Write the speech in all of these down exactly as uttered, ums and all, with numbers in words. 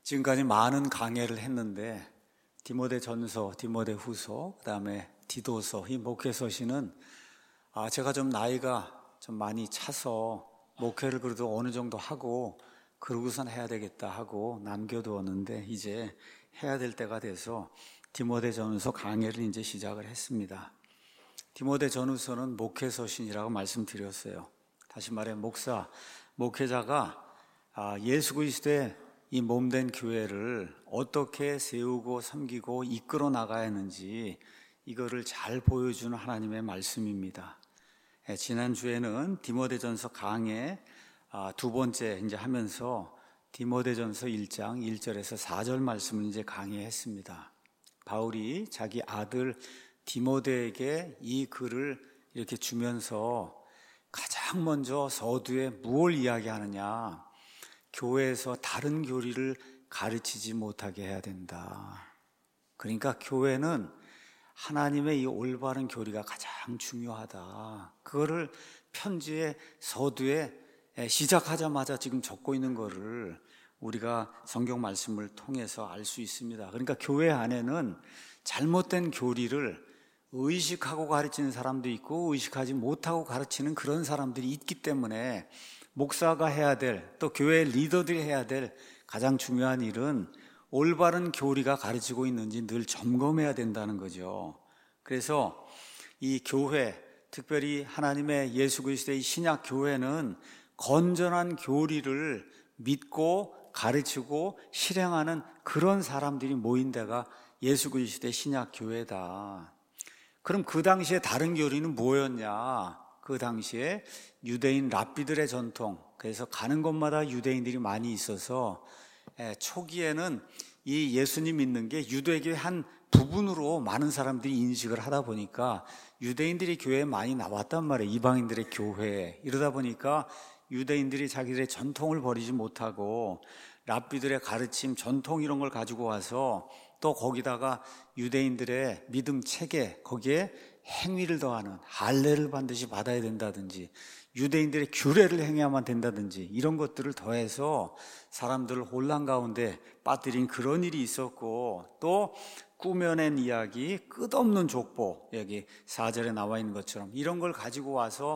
지금까지 많은 강해를 했는데 디모데전서, 디모데후서, 그다음에 디도서, 이 목회서신은 아 제가 좀 나이가 좀 많이 차서 목회를 그래도 어느 정도 하고 그러고선 해야 되겠다 하고 남겨두었는데 이제 해야 될 때가 돼서 디모데전서 강해를 이제 시작을 했습니다. 디모데전서는 목회서신이라고 말씀드렸어요. 다시 말해 목사, 목회자가 예수 그리스도의 이 몸된 교회를 어떻게 세우고 섬기고 이끌어 나가야 하는지 이거를 잘 보여주는 하나님의 말씀입니다. 지난주에는 디모데전서 강해 두 번째 이제 하면서 디모데전서 일 장 일 절에서 사 절 말씀을 이제 강해했습니다. 바울이 자기 아들 디모데에게 이 글을 이렇게 주면서 가장 먼저 서두에 무엇을 이야기하느냐? 교회에서 다른 교리를 가르치지 못하게 해야 된다. 그러니까 교회는 하나님의 이 올바른 교리가 가장 중요하다. 그거를 편지의 서두에 시작하자마자 지금 적고 있는 거를 우리가 성경 말씀을 통해서 알 수 있습니다. 그러니까 교회 안에는 잘못된 교리를 의식하고 가르치는 사람도 있고 의식하지 못하고 가르치는 그런 사람들이 있기 때문에 목사가 해야 될, 또 교회 리더들이 해야 될 가장 중요한 일은 올바른 교리가 가르치고 있는지 늘 점검해야 된다는 거죠. 그래서 이 교회, 특별히 하나님의 예수 그리스도의 신약 교회는 건전한 교리를 믿고 가르치고 실행하는 그런 사람들이 모인 데가 예수 그리스도의 신약 교회다. 그럼 그 당시에 다른 교리는 뭐였냐? 그 당시에 유대인 랍비들의 전통, 그래서 가는 곳마다 유대인들이 많이 있어서 초기에는 이 예수님 믿는 게 유대교의 한 부분으로 많은 사람들이 인식을 하다 보니까 유대인들이 교회에 많이 나왔단 말이에요. 이방인들의 교회에. 이러다 보니까 유대인들이 자기들의 전통을 버리지 못하고 랍비들의 가르침, 전통 이런 걸 가지고 와서 또 거기다가 유대인들의 믿음 체계, 거기에 행위를 더하는 할례를 반드시 받아야 된다든지 유대인들의 규례를 행해야만 된다든지 이런 것들을 더해서 사람들을 혼란 가운데 빠뜨린 그런 일이 있었고, 또 꾸며낸 이야기, 끝없는 족보, 여기 사 절에 나와 있는 것처럼 이런 걸 가지고 와서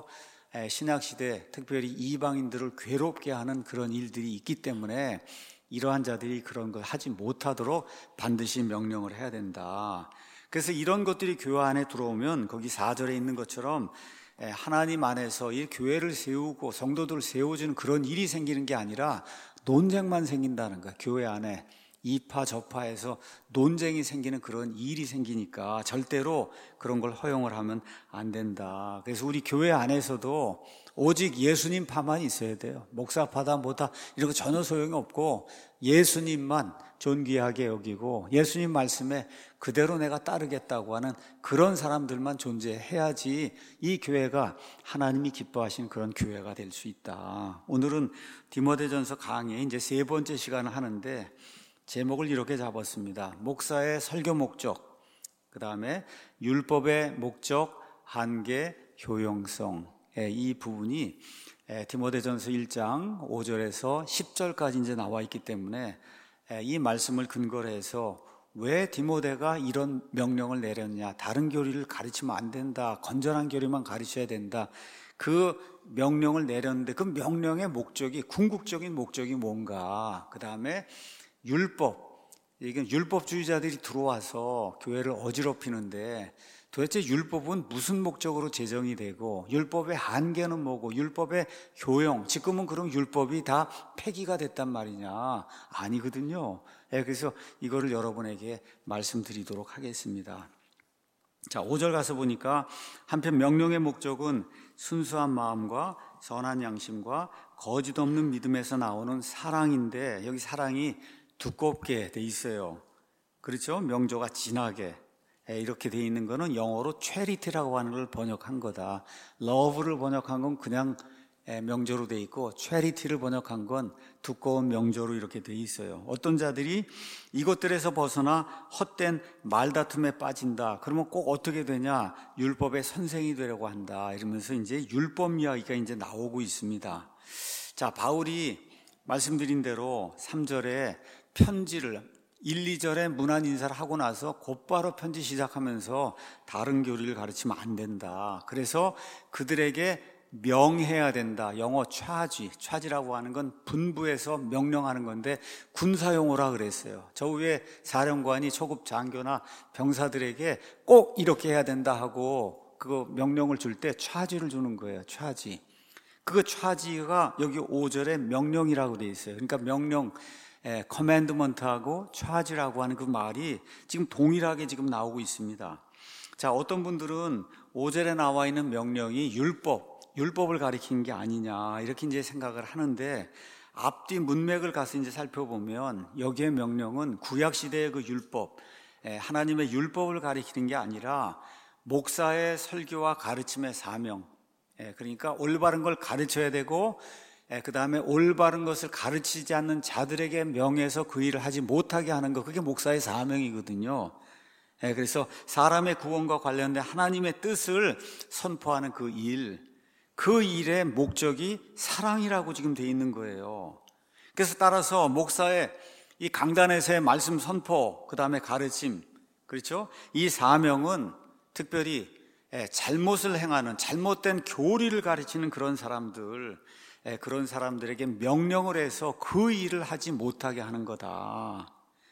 신약시대 특별히 이방인들을 괴롭게 하는 그런 일들이 있기 때문에 이러한 자들이 그런 걸 하지 못하도록 반드시 명령을 해야 된다. 그래서 이런 것들이 교회 안에 들어오면 거기 사 절에 있는 것처럼 하나님 안에서 이 교회를 세우고 성도들을 세워주는 그런 일이 생기는 게 아니라 논쟁만 생긴다는 거야. 교회 안에 이파 저파에서 논쟁이 생기는 그런 일이 생기니까 절대로 그런 걸 허용을 하면 안 된다. 그래서 우리 교회 안에서도 오직 예수님 파만 있어야 돼요. 목사파다 뭐다 이런 거 전혀 소용이 없고 예수님만 존귀하게 여기고 예수님 말씀에 그대로 내가 따르겠다고 하는 그런 사람들만 존재해야지 이 교회가 하나님이 기뻐하시는 그런 교회가 될 수 있다. 오늘은 디모데전서 강의 이제 세 번째 시간을 하는데 제목을 이렇게 잡았습니다. 목사의 설교 목적, 그 다음에 율법의 목적, 한계, 효용성. 이 부분이 디모데전서 일 장 오 절에서 십 절까지 이제 나와 있기 때문에 이 말씀을 근거로 해서 왜 디모데가 이런 명령을 내렸냐, 다른 교리를 가르치면 안 된다, 건전한 교리만 가르쳐야 된다, 그 명령을 내렸는데 그 명령의 목적이, 궁극적인 목적이 뭔가, 그 다음에 율법, 이게 율법주의자들이 들어와서 교회를 어지럽히는데 도대체 율법은 무슨 목적으로 제정이 되고 율법의 한계는 뭐고 율법의 효용, 지금은 그럼 율법이 다 폐기가 됐단 말이냐? 아니거든요. 그래서 이거를 여러분에게 말씀드리도록 하겠습니다. 자, 오 절 가서 보니까 한편 명령의 목적은 순수한 마음과 선한 양심과 거짓 없는 믿음에서 나오는 사랑인데 여기 사랑이 두껍게 돼 있어요. 그렇죠? 명조가 진하게 이렇게 돼 있는 거는 영어로 charity라고 하는 걸 번역한 거다. love를 번역한 건 그냥 명조로 돼 있고 charity를 번역한 건 두꺼운 명조로 이렇게 돼 있어요. 어떤 자들이 이것들에서 벗어나 헛된 말다툼에 빠진다. 그러면 꼭 어떻게 되냐? 율법의 선생이 되려고 한다. 이러면서 이제 율법 이야기가 이제 나오고 있습니다. 자, 바울이 말씀드린 대로 삼 절에 편지를 일, 이 절에 문안 인사를 하고 나서 곧바로 편지 시작하면서 다른 교리를 가르치면 안 된다. 그래서 그들에게 명해야 된다. 영어 차지, 차지라고 하는 건 분부해서 명령하는 건데 군사용어라 그랬어요. 저 위에 사령관이 초급 장교나 병사들에게 꼭 이렇게 해야 된다 하고 그거 명령을 줄 때 차지를 주는 거예요. 차지. 그 차지가 여기 오 절에 명령이라고 돼 있어요. 그러니까 명령, 예, 커맨드먼트하고 차지라고 하는 그 말이 지금 동일하게 지금 나오고 있습니다. 자, 어떤 분들은 오 절에 나와 있는 명령이 율법, 율법을 가리키는 게 아니냐 이렇게 이제 생각을 하는데 앞뒤 문맥을 가서 이제 살펴보면 여기에 명령은 구약 시대의 그 율법, 하나님의 율법을 가리키는 게 아니라 목사의 설교와 가르침의 사명, 그러니까 올바른 걸 가르쳐야 되고 그 다음에 올바른 것을 가르치지 않는 자들에게 명해서 그 일을 하지 못하게 하는 것, 그게 목사의 사명이거든요. 그래서 사람의 구원과 관련된 하나님의 뜻을 선포하는 그 일, 그 일의 목적이 사랑이라고 지금 돼 있는 거예요. 그래서 따라서 목사의 이 강단에서의 말씀 선포, 그 다음에 가르침, 그렇죠? 이 사명은 특별히 잘못을 행하는, 잘못된 교리를 가르치는 그런 사람들, 그런 사람들에게 명령을 해서 그 일을 하지 못하게 하는 거다.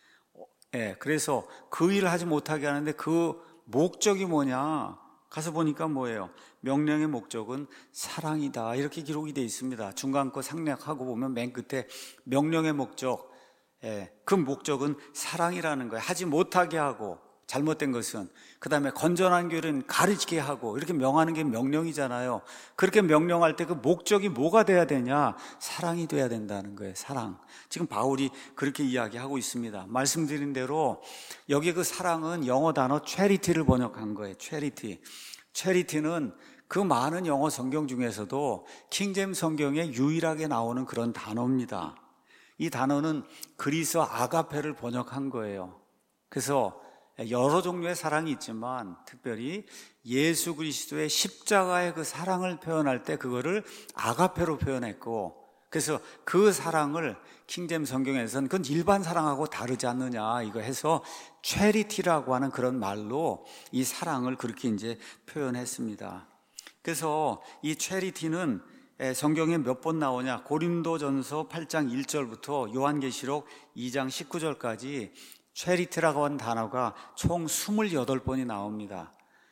그래서 그 일을 하지 못하게 하는데 그 목적이 뭐냐? 가서 보니까 뭐예요? 명령의 목적은 사랑이다. 이렇게 기록이 되어 있습니다. 중간 거 상략하고 보면 맨 끝에 명령의 목적, 그 목적은 사랑이라는 거예요. 하지 못하게 하고 잘못된 것은, 그 다음에 건전한 교리는 가르치게 하고, 이렇게 명하는 게 명령이잖아요. 그렇게 명령할 때 그 목적이 뭐가 돼야 되냐? 사랑이 돼야 된다는 거예요. 사랑. 지금 바울이 그렇게 이야기하고 있습니다. 말씀드린 대로 여기 그 사랑은 영어 단어 charity를 번역한 거예요. charity. charity는 그 많은 영어 성경 중에서도 킹제임스 성경에 유일하게 나오는 그런 단어입니다. 이 단어는 그리스 아가페를 번역한 거예요. 그래서 여러 종류의 사랑이 있지만 특별히 예수 그리스도의 십자가의 그 사랑을 표현할 때 그거를 아가페로 표현했고, 그래서 그 사랑을 킹제임스 성경에서는 그건 일반 사랑하고 다르지 않느냐 이거 해서 체리티라고 하는 그런 말로 이 사랑을 그렇게 이제 표현했습니다. 그래서 이 체리티는 성경에 몇 번 나오냐? 고린도전서 팔 장 일 절부터 요한계시록 이 장 십구 절까지 체리티라고 하는 단어가 총 이십팔 번이 나옵니다.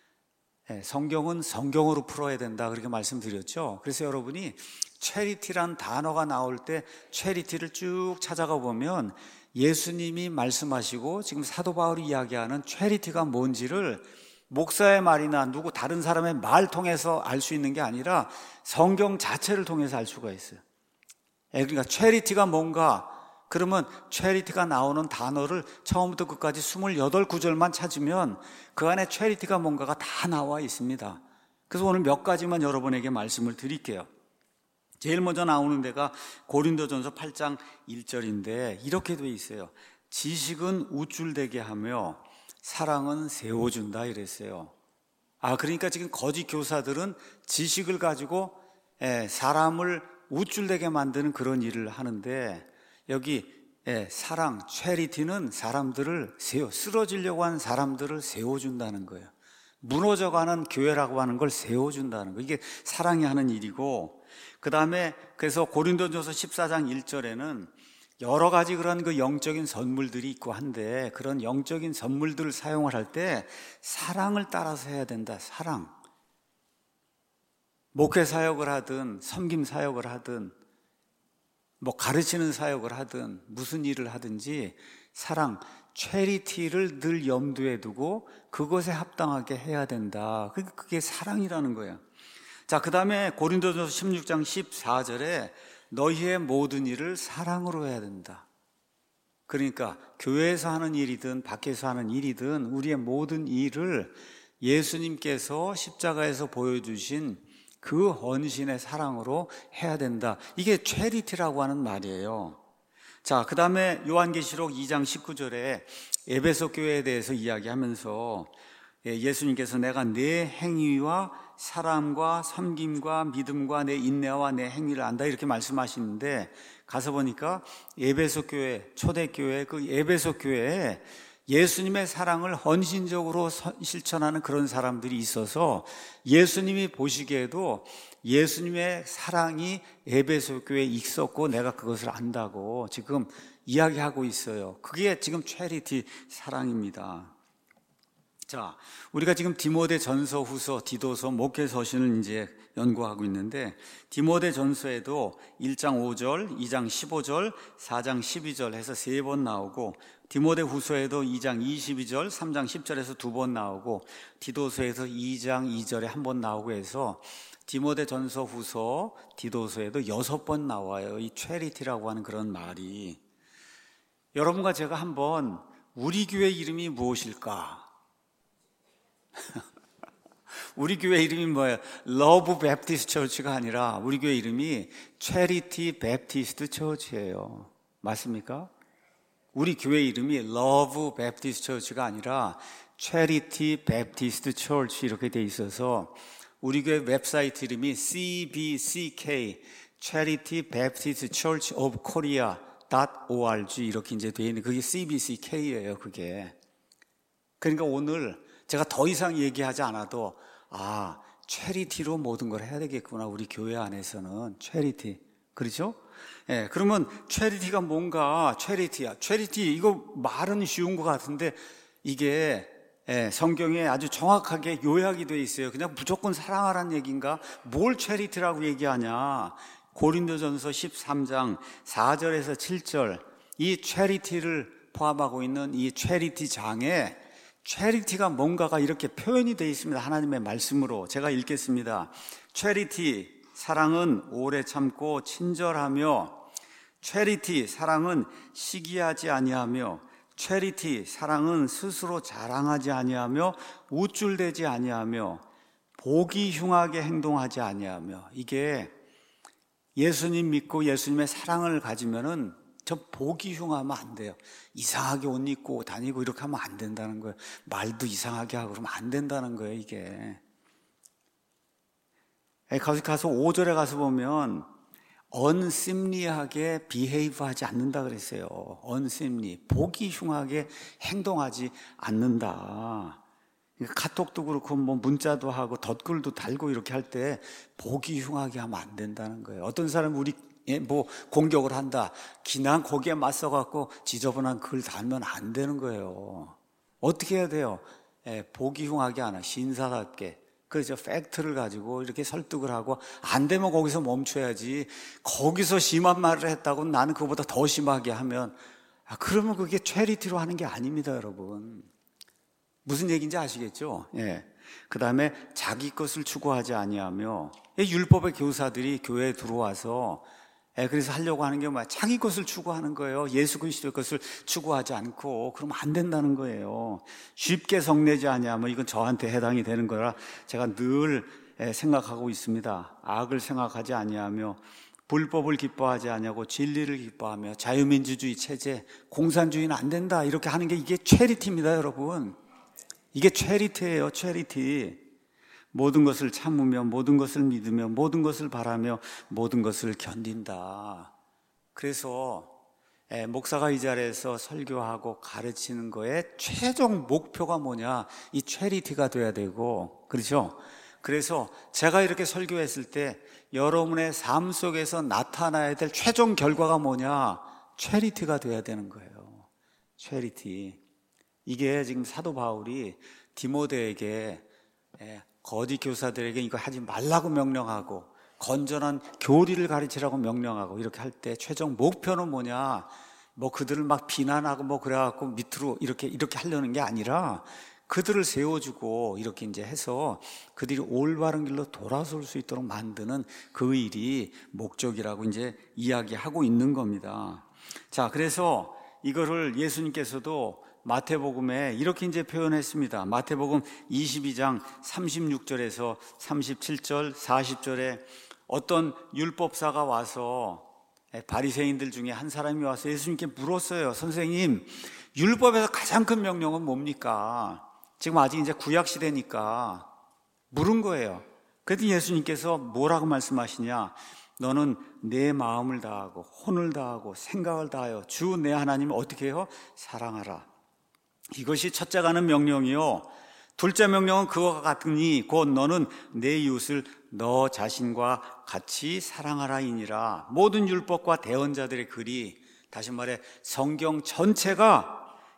성경은 성경으로 풀어야 된다 그렇게 말씀드렸죠. 그래서 여러분이 체리티란 단어가 나올 때 체리티를 쭉 찾아가 보면 예수님이 말씀하시고 지금 사도 바울이 이야기하는 체리티가 뭔지를 목사의 말이나 누구 다른 사람의 말 통해서 알 수 있는 게 아니라 성경 자체를 통해서 알 수가 있어요. 그러니까 체리티가 뭔가, 그러면 체리티가 나오는 단어를 처음부터 끝까지 이십팔 구절만 찾으면 그 안에 체리티가 뭔가가 다 나와 있습니다. 그래서 오늘 몇 가지만 여러분에게 말씀을 드릴게요. 제일 먼저 나오는 데가 고린도전서 팔 장 일 절인데 이렇게 돼 있어요. 지식은 우쭐대게 하며 사랑은 세워준다 이랬어요. 아, 그러니까 지금 거짓 교사들은 지식을 가지고 사람을 우쭐대게 만드는 그런 일을 하는데, 여기 사랑, 체리티는 사람들을 세워, 쓰러지려고 하는 사람들을 세워준다는 거예요. 무너져가는 교회라고 하는 걸 세워준다는 거예요. 이게 사랑이 하는 일이고, 그 다음에 그래서 고린도전서 십사 장 일 절에는 여러 가지 그런 그 영적인 선물들이 있고 한데, 그런 영적인 선물들을 사용을 할 때 사랑을 따라서 해야 된다. 사랑. 목회 사역을 하든 섬김 사역을 하든 뭐 가르치는 사역을 하든 무슨 일을 하든지 사랑, 체리티를 늘 염두에 두고 그것에 합당하게 해야 된다. 그게 사랑이라는 거예요. 자, 그 다음에 고린도전서 십육 장 십사 절에 너희의 모든 일을 사랑으로 해야 된다. 그러니까 교회에서 하는 일이든 밖에서 하는 일이든 우리의 모든 일을 예수님께서 십자가에서 보여주신 그 헌신의 사랑으로 해야 된다. 이게 체리티라고 하는 말이에요. 자, 그 다음에 요한계시록 이 장 십구 절에 에베소 교회에 대해서 이야기하면서 예수님께서 내가 내 행위와 사람과 섬김과 믿음과 내 인내와 내 행위를 안다 이렇게 말씀하시는데, 가서 보니까 에베소 교회, 초대교회, 그 에베소 교회에 예수님의 사랑을 헌신적으로 실천하는 그런 사람들이 있어서 예수님이 보시기에도 예수님의 사랑이 에베소 교회에 있었고 내가 그것을 안다고 지금 이야기하고 있어요. 그게 지금 체리티 사랑입니다. 자, 우리가 지금 디모데 전서, 후서, 디도서, 목회 서신을 이제 연구하고 있는데, 디모데 전서에도 일 장 오 절, 이 장 십오 절, 사 장 십이 절 해서 세 번 나오고, 디모데 후서에도 이 장 이십이 절, 삼 장 십 절에서 두 번 나오고, 디도서에서 이 장 이 절에 한 번 나오고 해서 디모데 전서, 후서, 디도서에도 여섯 번 나와요. 이 체리티라고 하는 그런 말이. 여러분과 제가 한번 우리 교회 이름이 무엇일까? 우리 교회 이름이 뭐예요? 러브 베프티스트 처치가 아니라 우리 교회 이름이 체리티 베프티스트 처치예요. 맞습니까? 우리 교회 이름이 러브 베프티스트 처치가 아니라 체리티 베프티스트 처치 이렇게 돼 있어서 우리 교회 웹사이트 이름이 씨비씨케이 Charity Baptist Church of Korea .org 이렇게 이제 돼 있는 그게 씨비씨케이예요. 그게. 그러니까 오늘 제가 더 이상 얘기하지 않아도 아, 체리티로 모든 걸 해야 되겠구나. 우리 교회 안에서는 체리티. 그렇죠? 예, 그러면 체리티가 뭔가 체리티야. 체리티 이거 말은 쉬운 것 같은데 이게 예, 성경에 아주 정확하게 요약이 돼 있어요. 그냥 무조건 사랑하라는 얘기인가? 뭘 체리티라고 얘기하냐? 고린도전서 십삼 장 사 절에서 칠 절 이 체리티를 포함하고 있는 이 체리티 장에 체리티가 뭔가가 이렇게 표현이 되어 있습니다. 하나님의 말씀으로 제가 읽겠습니다. 체리티, 사랑은 오래 참고 친절하며, 체리티, 사랑은 시기하지 아니하며, 체리티, 사랑은 스스로 자랑하지 아니하며 우쭐대지 아니하며 보기 흉하게 행동하지 아니하며. 이게 예수님 믿고 예수님의 사랑을 가지면은 저 보기 흉하면 안 돼요. 이상하게 옷 입고 다니고 이렇게 하면 안 된다는 거예요. 말도 이상하게 하고 그러면 안 된다는 거예요, 이게. 가서 오 절에 가서 보면 unseemly하게 behave 하지 않는다 그랬어요. unseemly, 보기 흉하게 행동하지 않는다. 카톡도 그렇고 뭐 문자도 하고 덧글도 달고 이렇게 할 때 보기 흉하게 하면 안 된다는 거예요. 어떤 사람은 우리 뭐 공격을 한다. 그냥 거기에 맞서갖고 지저분한 글 달면 안 되는 거예요. 어떻게 해야 돼요? 예, 보기 흉하게 하나 신사답게. 그래서 팩트를 가지고 이렇게 설득을 하고 안 되면 거기서 멈춰야지. 거기서 심한 말을 했다고 나는 그거보다 더 심하게 하면 아, 그러면 그게 체리티로 하는 게 아닙니다, 여러분. 무슨 얘기인지 아시겠죠? 예. 그 다음에 자기 것을 추구하지 아니하며, 율법의 교사들이 교회에 들어와서 예, 그래서 하려고 하는 게 뭐야? 자기 것을 추구하는 거예요. 예수 그리스도의 것을 추구하지 않고. 그러면 안 된다는 거예요. 쉽게 성내지 아니하면 이건 저한테 해당이 되는 거라 제가 늘 생각하고 있습니다. 악을 생각하지 아니하며 불법을 기뻐하지 아니하고 진리를 기뻐하며 자유민주주의 체제, 공산주의는 안 된다 이렇게 하는 게 이게 체리티입니다, 여러분. 이게 체리티예요, 체리티. 모든 것을 참으며 모든 것을 믿으며 모든 것을 바라며 모든 것을 견딘다. 그래서 목사가 이 자리에서 설교하고 가르치는 거에 최종 목표가 뭐냐? 이 체리티가 돼야 되고, 그렇죠? 그래서 제가 이렇게 설교했을 때 여러분의 삶 속에서 나타나야 될 최종 결과가 뭐냐? 체리티가 돼야 되는 거예요. 체리티. 이게 지금 사도 바울이 디모데에게 거짓 교사들에게 이거 하지 말라고 명령하고 건전한 교리를 가르치라고 명령하고 이렇게 할 때 최종 목표는 뭐냐? 뭐 그들을 막 비난하고 뭐 그래갖고 밑으로 이렇게 이렇게 하려는 게 아니라 그들을 세워주고 이렇게 이제 해서 그들이 올바른 길로 돌아설 수 있도록 만드는 그 일이 목적이라고 이제 이야기하고 있는 겁니다. 자, 그래서 이거를 예수님께서도 마태복음에 이렇게 이제 표현했습니다. 마태복음 이십이 장 삼십육 절에서 삼십칠 절, 사십 절에 어떤 율법사가 와서 바리새인들 중에 한 사람이 와서 예수님께 물었어요. 선생님, 율법에서 가장 큰 명령은 뭡니까? 지금 아직 이제 구약 시대니까 물은 거예요. 그랬더니 예수님께서 뭐라고 말씀하시냐? 너는 내 마음을 다하고 혼을 다하고 생각을 다하여 주 내 하나님을 어떻게 해요? 사랑하라. 이것이 첫째가 하는 명령이요, 둘째 명령은 그와 같으니 곧 너는 내 이웃을 너 자신과 같이 사랑하라이니라. 모든 율법과 대언자들의 글이, 다시 말해 성경 전체가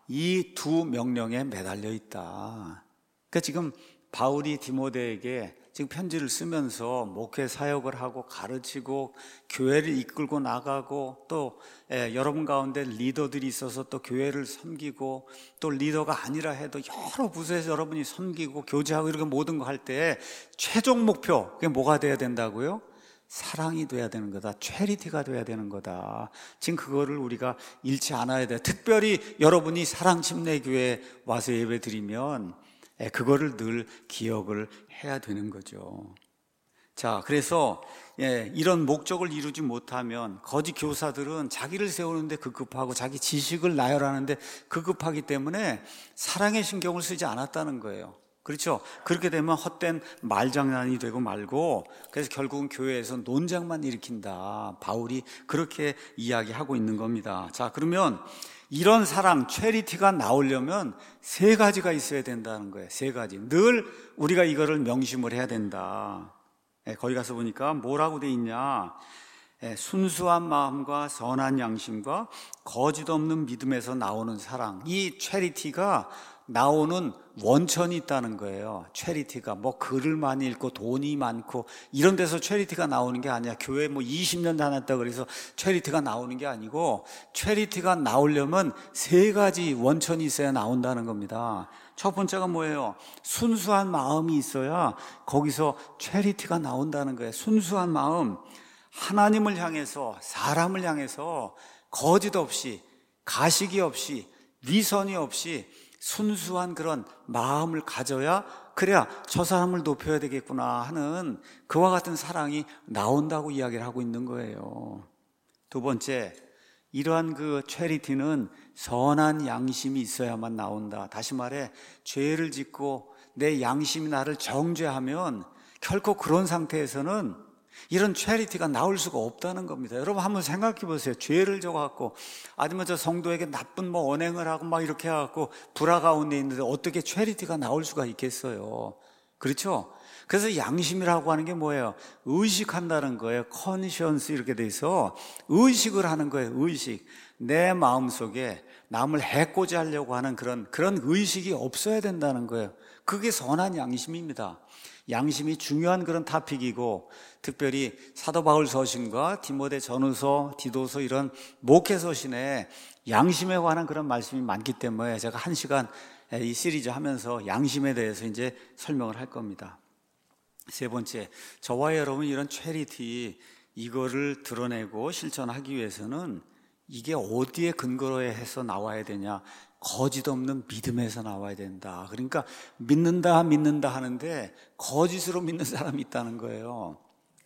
이 두 명령에 매달려 있다. 그러니까 지금 바울이 디모데에게 지금 편지를 쓰면서 목회 사역을 하고 가르치고 교회를 이끌고 나가고 또 예, 여러분 가운데 리더들이 있어서 또 교회를 섬기고 또 리더가 아니라 해도 여러 부서에서 여러분이 섬기고 교제하고 이렇게 모든 거 할 때 최종 목표, 그게 뭐가 돼야 된다고요? 사랑이 돼야 되는 거다. 체리티가 돼야 되는 거다. 지금 그거를 우리가 잃지 않아야 돼. 특별히 여러분이 사랑 침례교회에 와서 예배 드리면 그거를 늘 기억을 해야 되는 거죠. 자, 그래서 예, 이런 목적을 이루지 못하면 거짓 교사들은 자기를 세우는데 급급하고 자기 지식을 나열하는데 급급하기 때문에 사랑의 신경을 쓰지 않았다는 거예요. 그렇죠? 그렇게 되면 헛된 말장난이 되고 말고, 그래서 결국은 교회에서 논쟁만 일으킨다. 바울이 그렇게 이야기하고 있는 겁니다. 자, 그러면 이런 사랑, 체리티가 나오려면 세 가지가 있어야 된다는 거예요. 세 가지. 늘 우리가 이거를 명심을 해야 된다. 예, 거기 가서 보니까 뭐라고 돼 있냐? 예, 순수한 마음과 선한 양심과 거짓 없는 믿음에서 나오는 사랑. 이 체리티가 나오는 원천이 있다는 거예요. 체리티가 뭐 글을 많이 읽고 돈이 많고 이런 데서 체리티가 나오는 게 아니야. 교회 뭐 이십 년 다녔다 그래서 체리티가 나오는 게 아니고, 체리티가 나오려면 세 가지 원천이 있어야 나온다는 겁니다. 첫 번째가 뭐예요? 순수한 마음이 있어야 거기서 체리티가 나온다는 거예요. 순수한 마음, 하나님을 향해서, 사람을 향해서 거짓 없이, 가식이 없이, 위선이 없이 순수한 그런 마음을 가져야, 그래야 저 사람을 높여야 되겠구나 하는 그와 같은 사랑이 나온다고 이야기를 하고 있는 거예요. 두 번째, 이러한 그 체리티는 선한 양심이 있어야만 나온다. 다시 말해, 죄를 짓고 내 양심이 나를 정죄하면 결코 그런 상태에서는 이런 체리티가 나올 수가 없다는 겁니다. 여러분 한번 생각해 보세요. 죄를 져갖고 아니면 저 성도에게 나쁜 뭐 언행을 하고 막 이렇게 해갖고 불화 가운데 있는데 어떻게 체리티가 나올 수가 있겠어요? 그렇죠? 그래서 양심이라고 하는 게 뭐예요? 의식한다는 거예요. 컨시언스 이렇게 돼서 의식을 하는 거예요. 의식. 내 마음속에 남을 해코지 하려고 하는 그런 그런 의식이 없어야 된다는 거예요. 그게 선한 양심입니다. 양심이 중요한 그런 토픽이고, 특별히 사도 바울 서신과 디모데 전후서, 디도서 이런 목회 서신에 양심에 관한 그런 말씀이 많기 때문에 제가 한 시간 이 시리즈 하면서 양심에 대해서 이제 설명을 할 겁니다. 세 번째, 저와 여러분 이런 체리티, 이거를 드러내고 실천하기 위해서는 이게 어디에 근거로 해서 나와야 되냐? 거짓 없는 믿음에서 나와야 된다. 그러니까 믿는다 믿는다 하는데 거짓으로 믿는 사람이 있다는 거예요.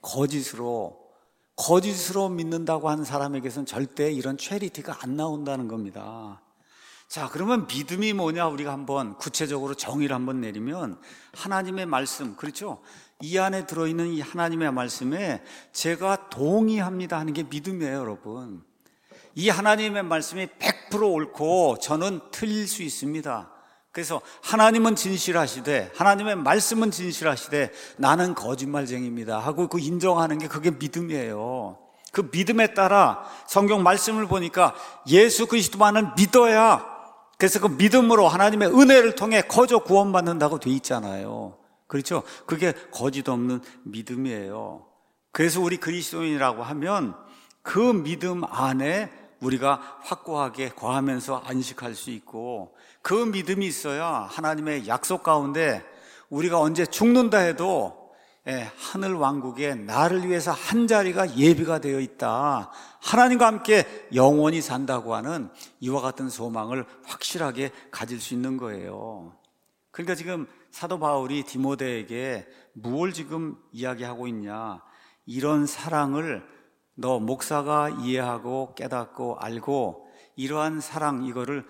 거짓으로 거짓으로 믿는다고 하는 사람에게서는 절대 이런 체리티가 안 나온다는 겁니다. 자, 그러면 믿음이 뭐냐? 우리가 한번 구체적으로 정의를 한번 내리면, 하나님의 말씀, 그렇죠? 이 안에 들어있는 이 하나님의 말씀에 제가 동의합니다 하는 게 믿음이에요, 여러분. 이 하나님의 말씀이 백 퍼센트 옳고 저는 틀릴 수 있습니다. 그래서 하나님은 진실하시되, 하나님의 말씀은 진실하시되 나는 거짓말쟁이입니다 하고 그 인정하는 게 그게 믿음이에요. 그 믿음에 따라 성경 말씀을 보니까 예수 그리스도만을 믿어야, 그래서 그 믿음으로 하나님의 은혜를 통해 거저 구원받는다고 돼 있잖아요. 그렇죠? 그게 거짓 없는 믿음이에요. 그래서 우리 그리스도인이라고 하면 그 믿음 안에 우리가 확고하게 거하면서 안식할 수 있고, 그 믿음이 있어야 하나님의 약속 가운데 우리가 언제 죽는다 해도 하늘 왕국에 나를 위해서 한 자리가 예비가 되어 있다, 하나님과 함께 영원히 산다고 하는 이와 같은 소망을 확실하게 가질 수 있는 거예요. 그러니까 지금 사도 바울이 디모데에게 무엇을 지금 이야기하고 있냐? 이런 사랑을 너 목사가 이해하고 깨닫고 알고 이러한 사랑, 이거를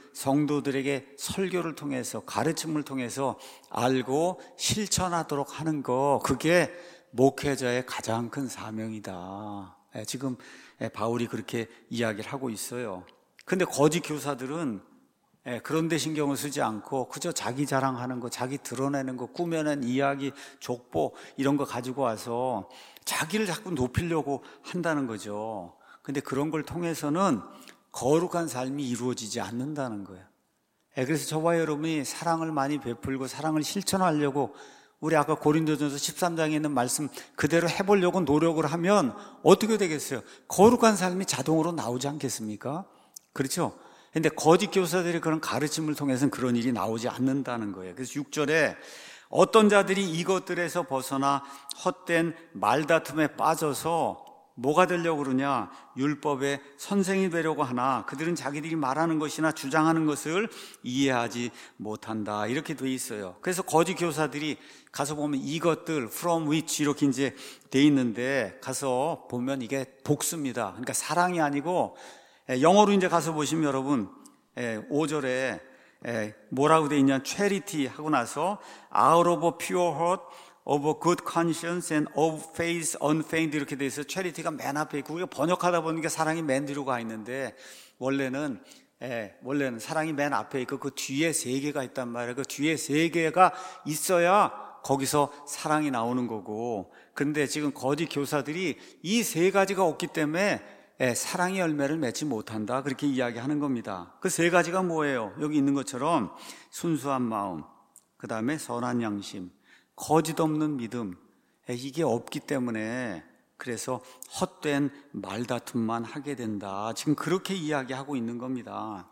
성도들에게 설교를 통해서, 가르침을 통해서 알고 실천하도록 하는 거, 그게 목회자의 가장 큰 사명이다. 지금 바울이 그렇게 이야기를 하고 있어요. 근데 거짓 교사들은 그런 데 신경을 쓰지 않고 그저 자기 자랑하는 거, 자기 드러내는 거, 꾸며낸 이야기, 족보 이런 거 가지고 와서 자기를 자꾸 높이려고 한다는 거죠. 근데 그런 걸 통해서는 거룩한 삶이 이루어지지 않는다는 거예요. 그래서 저와 여러분이 사랑을 많이 베풀고 사랑을 실천하려고, 우리 아까 고린도전서 십삼 장에 있는 말씀 그대로 해보려고 노력을 하면 어떻게 되겠어요? 거룩한 삶이 자동으로 나오지 않겠습니까? 그렇죠? 근데 거짓 교사들이 그런 가르침을 통해서는 그런 일이 나오지 않는다는 거예요. 그래서 육 절에 어떤 자들이 이것들에서 벗어나 헛된 말다툼에 빠져서 뭐가 되려고 그러냐? 율법의 선생이 되려고 하나 그들은 자기들이 말하는 것이나 주장하는 것을 이해하지 못한다. 이렇게 돼 있어요. 그래서 거짓 교사들이 가서 보면 이것들 from which 이렇게 이제 돼 있는데, 가서 보면 이게 복수입니다. 그러니까 사랑이 아니고, 영어로 이제 가서 보시면 여러분 오 절에 뭐라고 돼 있냐? charity 하고 나서 out of a pure heart, of a good conscience and of faith unfeigned 이렇게 돼 있어요. charity가 맨 앞에 있고, 우리가 번역하다 보니까 사랑이 맨 뒤로 가 있는데, 원래는 예, 원래는 사랑이 맨 앞에 있고 그 뒤에 세 개가 있단 말이에요. 그 뒤에 세 개가 있어야 거기서 사랑이 나오는 거고, 근데 지금 거짓 교사들이 이 세 가지가 없기 때문에 예, 사랑의 열매를 맺지 못한다, 그렇게 이야기하는 겁니다. 그 세 가지가 뭐예요? 여기 있는 것처럼 순수한 마음, 그 다음에 선한 양심, 거짓 없는 믿음, 예, 이게 없기 때문에 그래서 헛된 말다툼만 하게 된다, 지금 그렇게 이야기하고 있는 겁니다.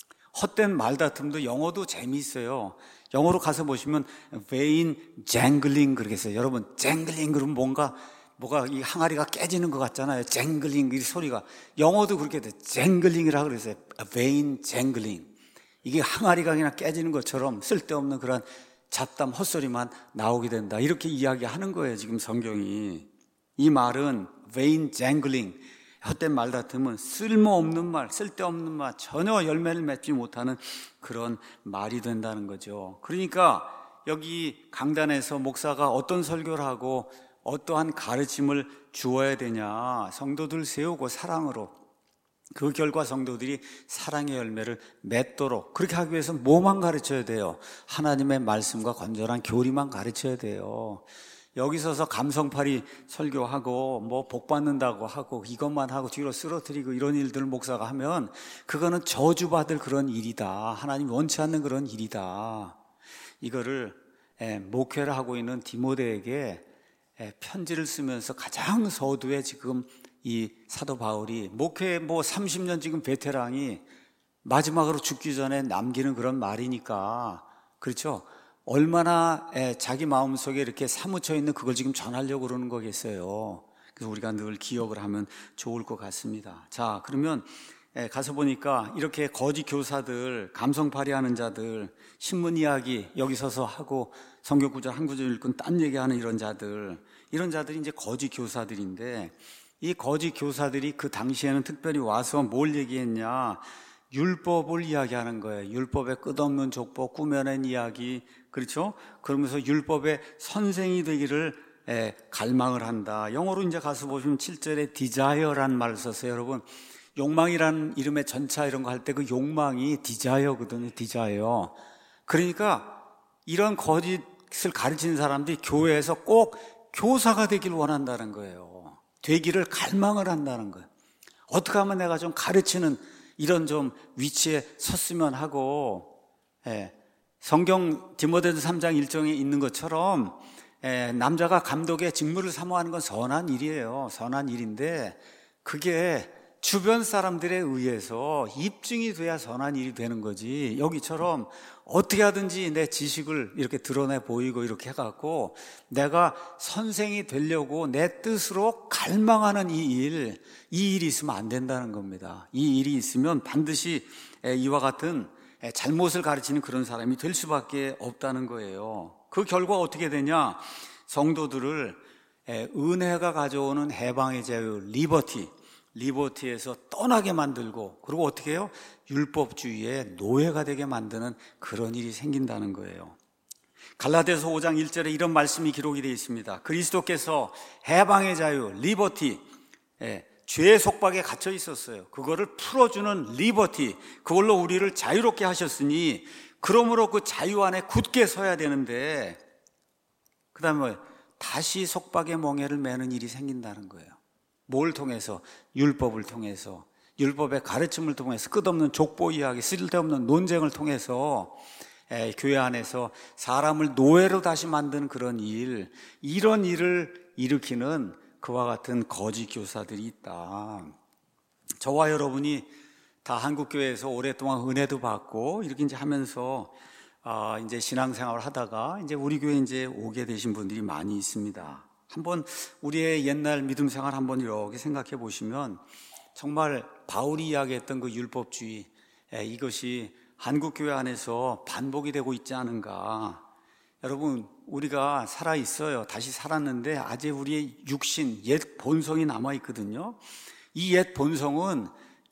헛된 말다툼도 영어도 재미있어요. 영어로 가서 보시면 vain jangling 그렇게 써요. 여러분, jangling 그러면 뭔가 뭐가 이 항아리가 깨지는 것 같잖아요. 쟁글링 이 소리가. 영어도 그렇게 돼. 쟁글링이라고 그랬어요. vain jangling. 이게 항아리가 그냥 깨지는 것처럼 쓸데없는 그런 잡담 헛소리만 나오게 된다, 이렇게 이야기하는 거예요, 지금 성경이. 이 말은 vain jangling, 헛된 말다툼은 쓸모없는 말, 쓸데없는 말, 전혀 열매를 맺지 못하는 그런 말이 된다는 거죠. 그러니까 여기 강단에서 목사가 어떤 설교를 하고 어떠한 가르침을 주어야 되냐? 성도들 세우고 사랑으로, 그 결과 성도들이 사랑의 열매를 맺도록, 그렇게 하기 위해서 뭐만 가르쳐야 돼요? 하나님의 말씀과 건전한 교리만 가르쳐야 돼요. 여기 서서 감성팔이 설교하고 뭐 복 받는다고 하고 이것만 하고 뒤로 쓰러뜨리고 이런 일들을 목사가 하면 그거는 저주받을 그런 일이다, 하나님 원치 않는 그런 일이다. 이거를 목회를 하고 있는 디모데에게 편지를 쓰면서 가장 서두에 지금 이 사도 바울이, 목회 뭐 삼십 년 지금 베테랑이 마지막으로 죽기 전에 남기는 그런 말이니까, 그렇죠? 얼마나 자기 마음속에 이렇게 사무쳐 있는 그걸 지금 전하려고 그러는 거겠어요. 그래서 우리가 늘 기억을 하면 좋을 것 같습니다. 자, 그러면 가서 보니까 이렇게 거짓 교사들, 감성팔이 하는 자들, 신문 이야기 여기 서서 하고 성경 구절 한 구절 읽고 딴 얘기하는 이런 자들, 이런 자들이 이제 거짓 교사들인데, 이 거짓 교사들이 그 당시에는 특별히 와서 뭘 얘기했냐? 율법을 이야기하는 거예요. 율법의 끝없는 족보, 꾸며낸 이야기, 그렇죠? 그러면서 율법의 선생이 되기를 에, 갈망을 한다. 영어로 이제 가서 보시면 칠 절에 desire라는 말을 썼어요. 여러분, 욕망이라는 이름의 전차 이런 거 할 때 그 욕망이 desire거든요. desire. 그러니까 이런 거짓을 가르치는 사람들이 교회에서 꼭 교사가 되기를 원한다는 거예요. 되기를 갈망을 한다는 거예요. 어떻게 하면 내가 좀 가르치는 이런 좀 위치에 섰으면 하고, 예, 성경 디모데전서 삼 장 일 절에 있는 것처럼 예, 남자가 감독의 직무를 사모하는 건 선한 일이에요. 선한 일인데 그게 주변 사람들에 의해서 입증이 돼야 선한 일이 되는 거지, 여기처럼 어떻게 하든지 내 지식을 이렇게 드러내 보이고 이렇게 해갖고 내가 선생이 되려고 내 뜻으로 갈망하는 이 일, 이 일이 있으면 안 된다는 겁니다. 이 일이 있으면 반드시 이와 같은 잘못을 가르치는 그런 사람이 될 수밖에 없다는 거예요. 그 결과 어떻게 되냐? 성도들을 은혜가 가져오는 해방의 자유, 리버티, 리버티에서 떠나게 만들고, 그리고 어떻게 해요? 율법주의의 노예가 되게 만드는 그런 일이 생긴다는 거예요. 갈라디아서 오 장 일 절에 이런 말씀이 기록이 되어 있습니다. 그리스도께서 해방의 자유, 리버티, 예, 죄의 속박에 갇혀 있었어요. 그거를 풀어주는 리버티, 그걸로 우리를 자유롭게 하셨으니 그러므로 그 자유 안에 굳게 서야 되는데, 그 다음에 다시 속박의 멍에를 매는 일이 생긴다는 거예요. 뭘 통해서? 율법을 통해서, 율법의 가르침을 통해서, 끝없는 족보 이야기, 쓸데없는 논쟁을 통해서 에, 교회 안에서 사람을 노예로 다시 만드는 그런 일, 이런 일을 일으키는 그와 같은 거짓 교사들이 있다. 저와 여러분이 다 한국교회에서 오랫동안 은혜도 받고 이렇게 이제 하면서 아, 이제 신앙생활을 하다가 이제 우리 교회에 이제 오게 되신 분들이 많이 있습니다. 한번 우리의 옛날 믿음 생활 한번 이렇게 생각해 보시면 정말 바울이 이야기했던 그 율법주의, 에, 이것이 한국교회 안에서 반복이 되고 있지 않은가. 여러분, 우리가 살아있어요. 다시 살았는데 아직 우리의 육신, 옛 본성이 남아있거든요. 이 옛 본성은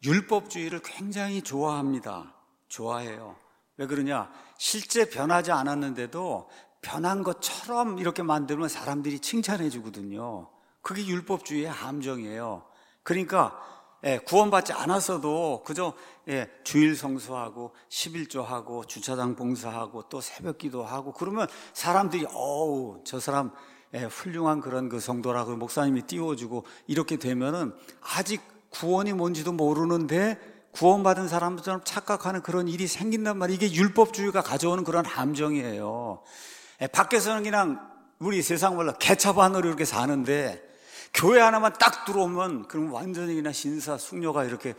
율법주의를 굉장히 좋아합니다. 좋아해요. 왜 그러냐? 실제 변하지 않았는데도 변한 것처럼 이렇게 만들면 사람들이 칭찬해 주거든요. 그게 율법주의의 함정이에요. 그러니까 예, 구원받지 않았어도 그저 예, 주일 성수하고 십일조하고 주차장 봉사하고 또 새벽기도 하고 그러면 사람들이 어우 저 사람 예, 훌륭한 그런 그 성도라고 목사님이 띄워주고 이렇게 되면은 아직 구원이 뭔지도 모르는데 구원받은 사람처럼 착각하는 그런 일이 생긴단 말이에요. 이게 율법주의가 가져오는 그런 함정이에요. 예, 밖에서는 그냥 우리 세상 말로 개차반으로 이렇게 사는데 교회 하나만 딱 들어오면 그럼 완전히 그냥 신사 숙녀가 이렇게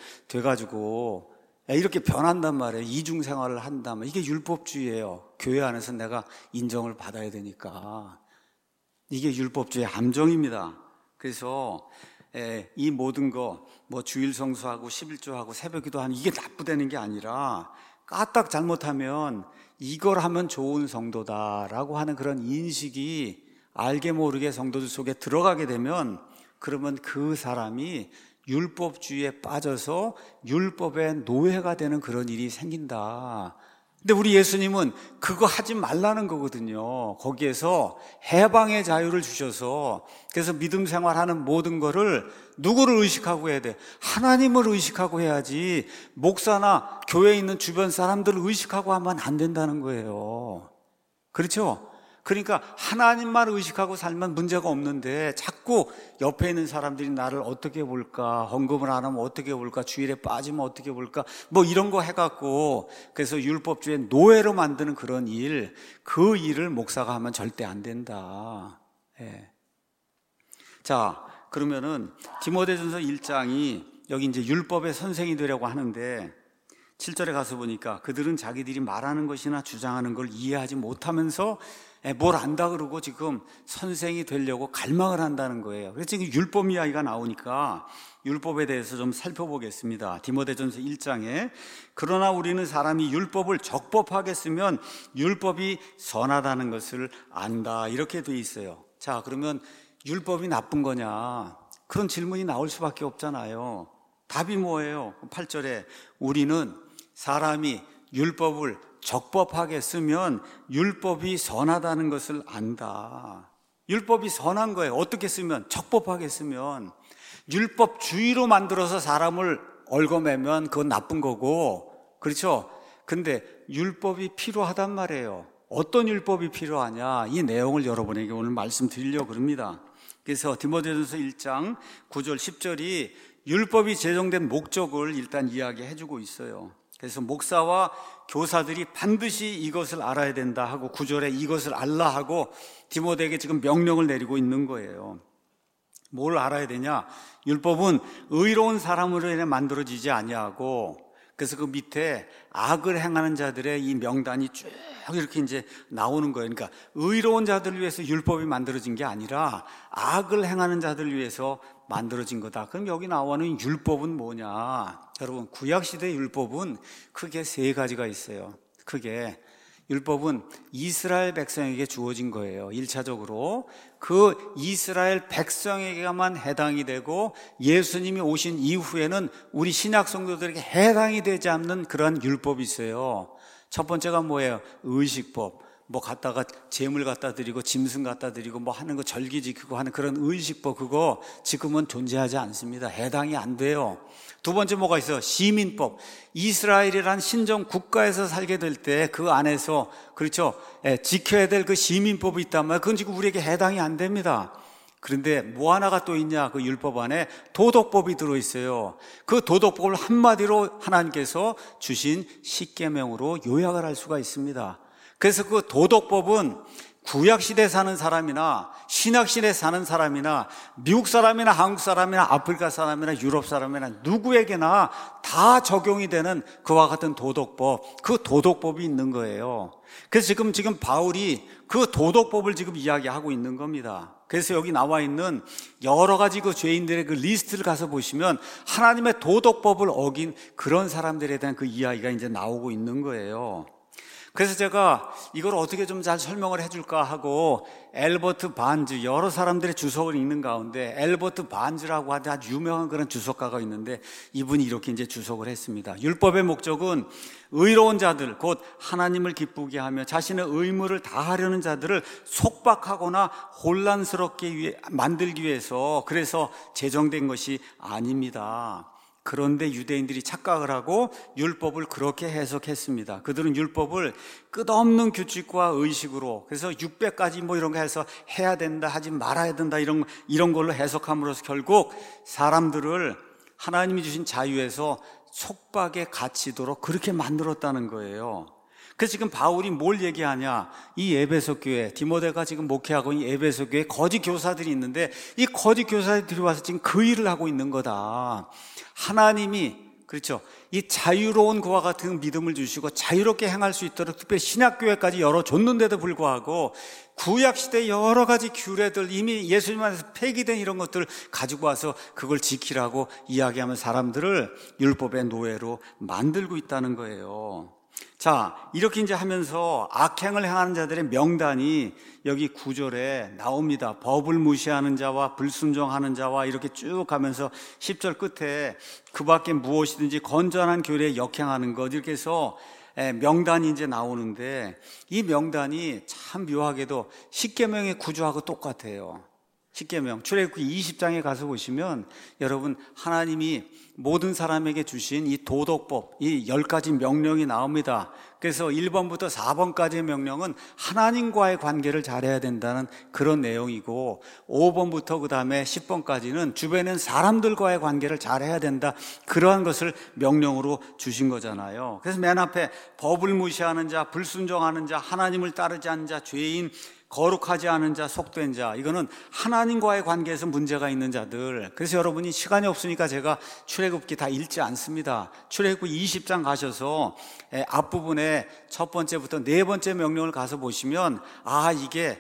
돼가지고 이렇게 변한단 말이에요. 이중생활을 한다면 이게 율법주의예요. 교회 안에서 내가 인정을 받아야 되니까 이게 율법주의의 함정입니다. 그래서 이 모든 거 뭐 주일 성수하고 십일조하고 새벽기도 하는 이게 나쁘다는 게 아니라 까딱 잘못하면 이걸 하면 좋은 성도다라고 하는 그런 인식이 알게 모르게 성도들 속에 들어가게 되면 그러면 그 사람이 율법주의에 빠져서 율법의 노예가 되는 그런 일이 생긴다. 근데 우리 예수님은 그거 하지 말라는 거거든요. 거기에서 해방의 자유를 주셔서 그래서 믿음 생활하는 모든 거를 누구를 의식하고 해야 돼? 하나님을 의식하고 해야지 목사나 교회에 있는 주변 사람들을 의식하고 하면 안 된다는 거예요. 그렇죠? 그러니까 하나님만 의식하고 살면 문제가 없는데 자꾸 옆에 있는 사람들이 나를 어떻게 볼까, 헌금을 안 하면 어떻게 볼까, 주일에 빠지면 어떻게 볼까, 뭐 이런 거 해갖고 그래서 율법주의 노예로 만드는 그런 일, 그 일을 목사가 하면 절대 안 된다. 예. 자, 그러면은 디모데전서 일 장이 여기 이제 율법의 선생이 되려고 하는데 칠 절에 가서 보니까 그들은 자기들이 말하는 것이나 주장하는 걸 이해하지 못하면서 뭘 안다 그러고 지금 선생이 되려고 갈망을 한다는 거예요. 그래서 지금 율법 이야기가 나오니까 율법에 대해서 좀 살펴보겠습니다. 디모데전서 일 장에 그러나 우리는 사람이 율법을 적법하게 쓰면 율법이 선하다는 것을 안다 이렇게 돼 있어요. 자, 그러면 율법이 나쁜 거냐? 그런 질문이 나올 수밖에 없잖아요. 답이 뭐예요? 팔 절에 우리는 사람이 율법을 적법하게 쓰면 율법이 선하다는 것을 안다. 율법이 선한 거예요. 어떻게 쓰면? 적법하게 쓰면. 율법주의로 만들어서 사람을 얽어매면 그건 나쁜 거고, 그렇죠? 근데 율법이 필요하단 말이에요. 어떤 율법이 필요하냐? 이 내용을 여러분에게 오늘 말씀드리려고 합니다. 그래서 디모데전서 일 장 구 절 십 절이 율법이 제정된 목적을 일단 이야기해 주고 있어요. 그래서 목사와 교사들이 반드시 이것을 알아야 된다 하고 구 절에 이것을 알라 하고 디모데에게 지금 명령을 내리고 있는 거예요. 뭘 알아야 되냐? 율법은 의로운 사람으로 인해 만들어지지 아니하고 그래서 그 밑에 악을 행하는 자들의 이 명단이 쭉 이렇게 이제 나오는 거예요. 그러니까 의로운 자들을 위해서 율법이 만들어진 게 아니라 악을 행하는 자들을 위해서 만들어진 거다. 그럼 여기 나오는 율법은 뭐냐? 여러분, 구약시대 율법은 크게 세 가지가 있어요. 크게 율법은 이스라엘 백성에게 주어진 거예요. 일차적으로 그 이스라엘 백성에게만 해당이 되고 예수님이 오신 이후에는 우리 신약 성도들에게 해당이 되지 않는 그런 율법이 있어요. 첫 번째가 뭐예요? 의식법. 뭐 갖다가 재물 갖다 드리고 짐승 갖다 드리고 뭐 하는 거 절기 지키고 하는 그런 의식법, 그거 지금은 존재하지 않습니다. 해당이 안 돼요. 두 번째 뭐가 있어요? 시민법. 이스라엘이란 신정 국가에서 살게 될 때 그 안에서, 그렇죠, 예, 지켜야 될 그 시민법이 있단 말이에요. 그건 지금 우리에게 해당이 안 됩니다. 그런데 뭐 하나가 또 있냐? 그 율법 안에 도덕법이 들어있어요. 그 도덕법을 한마디로 하나님께서 주신 십계명으로 요약을 할 수가 있습니다. 그래서 그 도덕법은 구약시대에 사는 사람이나 신약시대에 사는 사람이나 미국 사람이나 한국 사람이나 아프리카 사람이나 유럽 사람이나 누구에게나 다 적용이 되는 그와 같은 도덕법, 그 도덕법이 있는 거예요. 그래서 지금 지금 바울이 그 도덕법을 지금 이야기하고 있는 겁니다. 그래서 여기 나와 있는 여러 가지 그 죄인들의 그 리스트를 가서 보시면 하나님의 도덕법을 어긴 그런 사람들에 대한 그 이야기가 이제 나오고 있는 거예요. 그래서 제가 이걸 어떻게 좀 잘 설명을 해줄까 하고 엘버트 반즈, 여러 사람들의 주석을 읽는 가운데 엘버트 반즈라고 하는 아주 유명한 그런 주석가가 있는데 이분이 이렇게 이제 주석을 했습니다. 율법의 목적은 의로운 자들, 곧 하나님을 기쁘게 하며 자신의 의무를 다하려는 자들을 속박하거나 혼란스럽게 만들기 위해서, 그래서 제정된 것이 아닙니다. 그런데 유대인들이 착각을 하고 율법을 그렇게 해석했습니다. 그들은 율법을 끝없는 규칙과 의식으로, 그래서 육백 가지 뭐 이런 거 해서 해야 된다, 하지 말아야 된다, 이런, 이런 걸로 해석함으로써 결국 사람들을 하나님이 주신 자유에서 속박에 갇히도록 그렇게 만들었다는 거예요. 그래서 지금 바울이 뭘 얘기하냐? 이 에베소 교회, 디모데가 지금 목회하고 있는 에베소 교회에 거짓 교사들이 있는데 이 거짓 교사들이 와서 지금 그 일을 하고 있는 거다. 하나님이, 그렇죠, 이 자유로운 그와 같은 믿음을 주시고 자유롭게 행할 수 있도록 특별히 신약교회까지 열어줬는데도 불구하고 구약시대 여러 가지 규례들, 이미 예수님 안에서 폐기된 이런 것들을 가지고 와서 그걸 지키라고 이야기하면 사람들을 율법의 노예로 만들고 있다는 거예요. 자, 이렇게 이제 하면서 악행을 행하는 자들의 명단이 여기 구 절에 나옵니다. 법을 무시하는 자와 불순종하는 자와 이렇게 쭉 가면서 십 절 끝에 그 밖에 무엇이든지 건전한 교례에 역행하는 것, 이렇게 해서 명단이 이제 나오는데 이 명단이 참 묘하게도 십계명의 구조하고 똑같아요. 십계명, 출애굽기 이십 장에 가서 보시면 여러분, 하나님이 모든 사람에게 주신 이 도덕법, 이 열 가지 명령이 나옵니다. 그래서 일 번부터 사 번까지의 명령은 하나님과의 관계를 잘해야 된다는 그런 내용이고, 오 번부터 그 다음에 십 번까지는 주변에 있는 사람들과의 관계를 잘해야 된다, 그러한 것을 명령으로 주신 거잖아요. 그래서 맨 앞에 법을 무시하는 자, 불순종하는 자, 하나님을 따르지 않는 자, 죄인, 거룩하지 않은 자, 속된 자, 이거는 하나님과의 관계에서 문제가 있는 자들. 그래서 여러분이 시간이 없으니까 제가 출애굽기 다 읽지 않습니다. 출애굽기 이십 장 가셔서 앞부분에 첫 번째부터 네 번째 명령을 가서 보시면, 아, 이게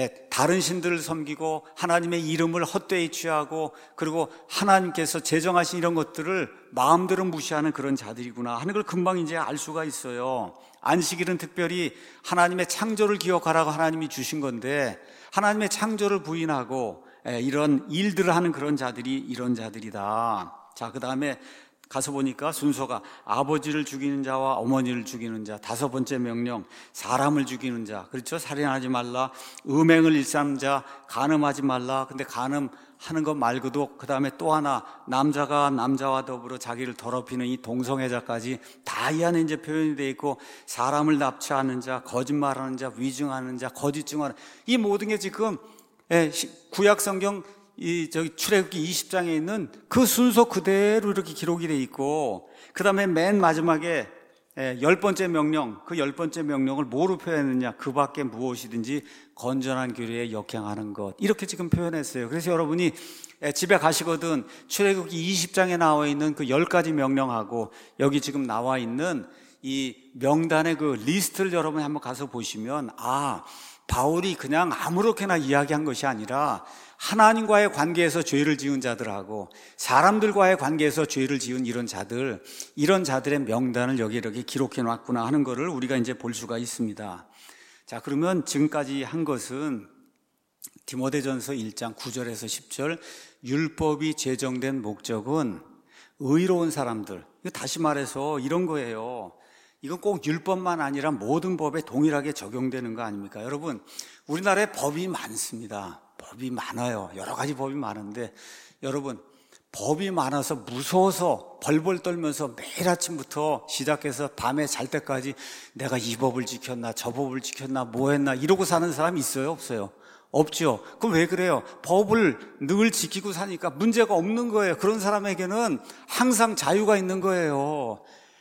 다른 신들을 섬기고 하나님의 이름을 헛되이 취하고 그리고 하나님께서 제정하신 이런 것들을 마음대로 무시하는 그런 자들이구나 하는 걸 금방 이제 알 수가 있어요. 안식일은 특별히 하나님의 창조를 기억하라고 하나님이 주신 건데 하나님의 창조를 부인하고 이런 일들을 하는 그런 자들이 이런 자들이다. 자, 그 다음에 가서 보니까 순서가 아버지를 죽이는 자와 어머니를 죽이는 자, 다섯 번째 명령, 사람을 죽이는 자, 그렇죠? 살인하지 말라, 음행을 일삼는 자, 간음하지 말라. 근데 간음하는 것 말고도 그 다음에 또 하나, 남자가 남자와 더불어 자기를 더럽히는 이 동성애자까지 다 이 안에 이제 표현이 되어 있고, 사람을 납치하는 자, 거짓말하는 자, 위증하는 자, 거짓 증언하는, 이 모든 게 지금 구약 성경 이 저기 출애굽기 이십 장에 있는 그 순서 그대로 이렇게 기록이 돼 있고, 그 다음에 맨 마지막에 열 번째 명령, 그 열 번째 명령을 뭐로 표현했느냐? 그 밖에 무엇이든지 건전한 교례에 역행하는 것, 이렇게 지금 표현했어요. 그래서 여러분이 집에 가시거든 출애굽기 이십 장에 나와 있는 그 열 가지 명령하고 여기 지금 나와 있는 이 명단의 그 리스트를 여러분이 한번 가서 보시면, 아, 바울이 그냥 아무렇게나 이야기한 것이 아니라 하나님과의 관계에서 죄를 지은 자들하고 사람들과의 관계에서 죄를 지은 이런 자들, 이런 자들의 명단을 여기 이렇게 기록해 놨구나 하는 것을 우리가 이제 볼 수가 있습니다. 자, 그러면 지금까지 한 것은 디모데전서 일 장 구 절에서 십 절, 율법이 제정된 목적은 의로운 사람들, 다시 말해서 이런 거예요. 이건 꼭 율법만 아니라 모든 법에 동일하게 적용되는 거 아닙니까? 여러분, 우리나라에 법이 많습니다. 법이 많아요. 여러 가지 법이 많은데, 여러분, 법이 많아서 무서워서 벌벌 떨면서 매일 아침부터 시작해서 밤에 잘 때까지 내가 이 법을 지켰나 저 법을 지켰나 뭐 했나 이러고 사는 사람이 있어요? 없어요? 없죠. 그럼 왜 그래요? 법을 늘 지키고 사니까 문제가 없는 거예요. 그런 사람에게는 항상 자유가 있는 거예요.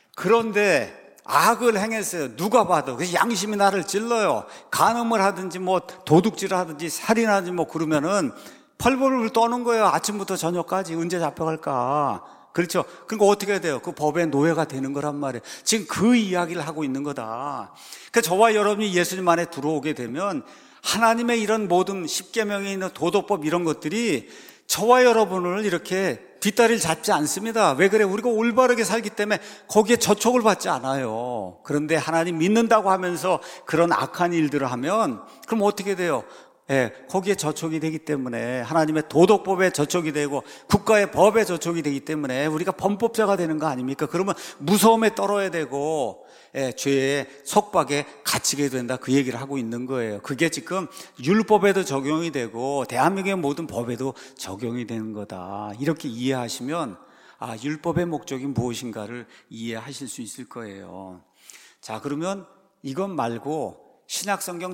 그런데 악을 행했어요. 누가 봐도. 그래서 양심이 나를 찔러요. 간음을 하든지 뭐 도둑질을 하든지 살인하든지 뭐 그러면은 펄벌을 떠는 거예요. 아침부터 저녁까지 언제 잡혀갈까. 그렇죠. 그러니까 어떻게 해야 돼요? 그 법의 노예가 되는 거란 말이에요. 지금 그 이야기를 하고 있는 거다. 그러니까 저와 여러분이 예수님 안에 들어오게 되면 하나님의 이런 모든 십계명에 있는 도덕법 이런 것들이 저와 여러분을 이렇게 뒷다리를 잡지 않습니다. 왜 그래? 우리가 올바르게 살기 때문에 거기에 저촉을 받지 않아요. 그런데 하나님 믿는다고 하면서 그런 악한 일들을 하면 그럼 어떻게 돼요? 예, 거기에 저촉이 되기 때문에 하나님의 도덕법에 저촉이 되고 국가의 법에 저촉이 되기 때문에 우리가 범법자가 되는 거 아닙니까? 그러면 무서움에 떨어야 되고 예, 죄의 속박에 갇히게 된다, 그 얘기를 하고 있는 거예요. 그게 지금 율법에도 적용이 되고 대한민국의 모든 법에도 적용이 되는 거다. 이렇게 이해하시면 아, 율법의 목적이 무엇인가를 이해하실 수 있을 거예요. 자, 그러면 이것 말고 신약성경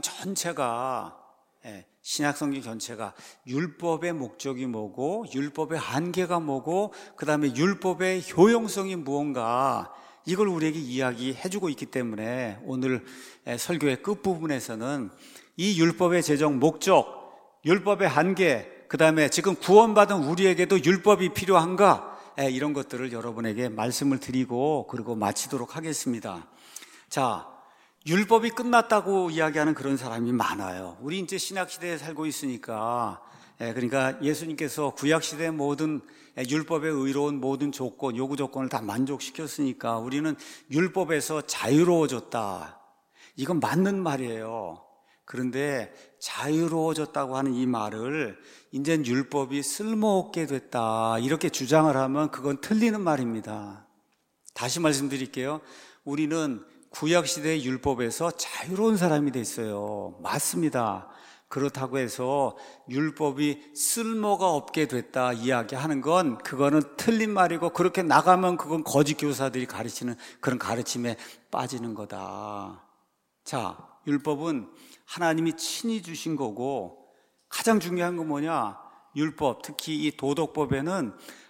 전체가 예, 신약성경 전체가 율법의 목적이 뭐고 율법의 한계가 뭐고 그 다음에 율법의 효용성이 무언가 이걸 우리에게 이야기해주고 있기 때문에 오늘 설교의 끝부분에서는 이 율법의 제정 목적, 율법의 한계, 그 다음에 지금 구원받은 우리에게도 율법이 필요한가, 이런 것들을 여러분에게 말씀을 드리고 그리고 마치도록 하겠습니다. 자, 율법이 끝났다고 이야기하는 그런 사람이 많아요. 우리 이제 신약시대에 살고 있으니까, 그러니까 예수님께서 구약시대의 모든 율법에 의로운 모든 조건, 요구 조건을 다 만족시켰으니까 우리는 율법에서 자유로워졌다. 이건 맞는 말이에요. 그런데 자유로워졌다고 하는 이 말을 이젠 율법이 쓸모없게 됐다, 이렇게 주장을 하면 그건 틀리는 말입니다. 다시 말씀드릴게요. 우리는 구약시대의 율법에서 자유로운 사람이 됐어요. 맞습니다. 그렇다고 해서 율법이 쓸모가 없게 됐다 이야기하는 건 그거는 틀린 말이고, 그렇게 나가면 그건 거짓 교사들이 가르치는 그런 가르침에 빠지는 거다. 자, 율법은 하나님이 친히 주신 거고, 가장 중요한 건 뭐냐? 율법, 특히 이 도덕법에는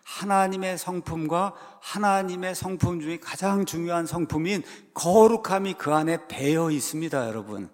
하나님의 성품과 하나님의 성품 중에 가장 중요한 성품인 거룩함이 그 안에 배어 있습니다, 여러분.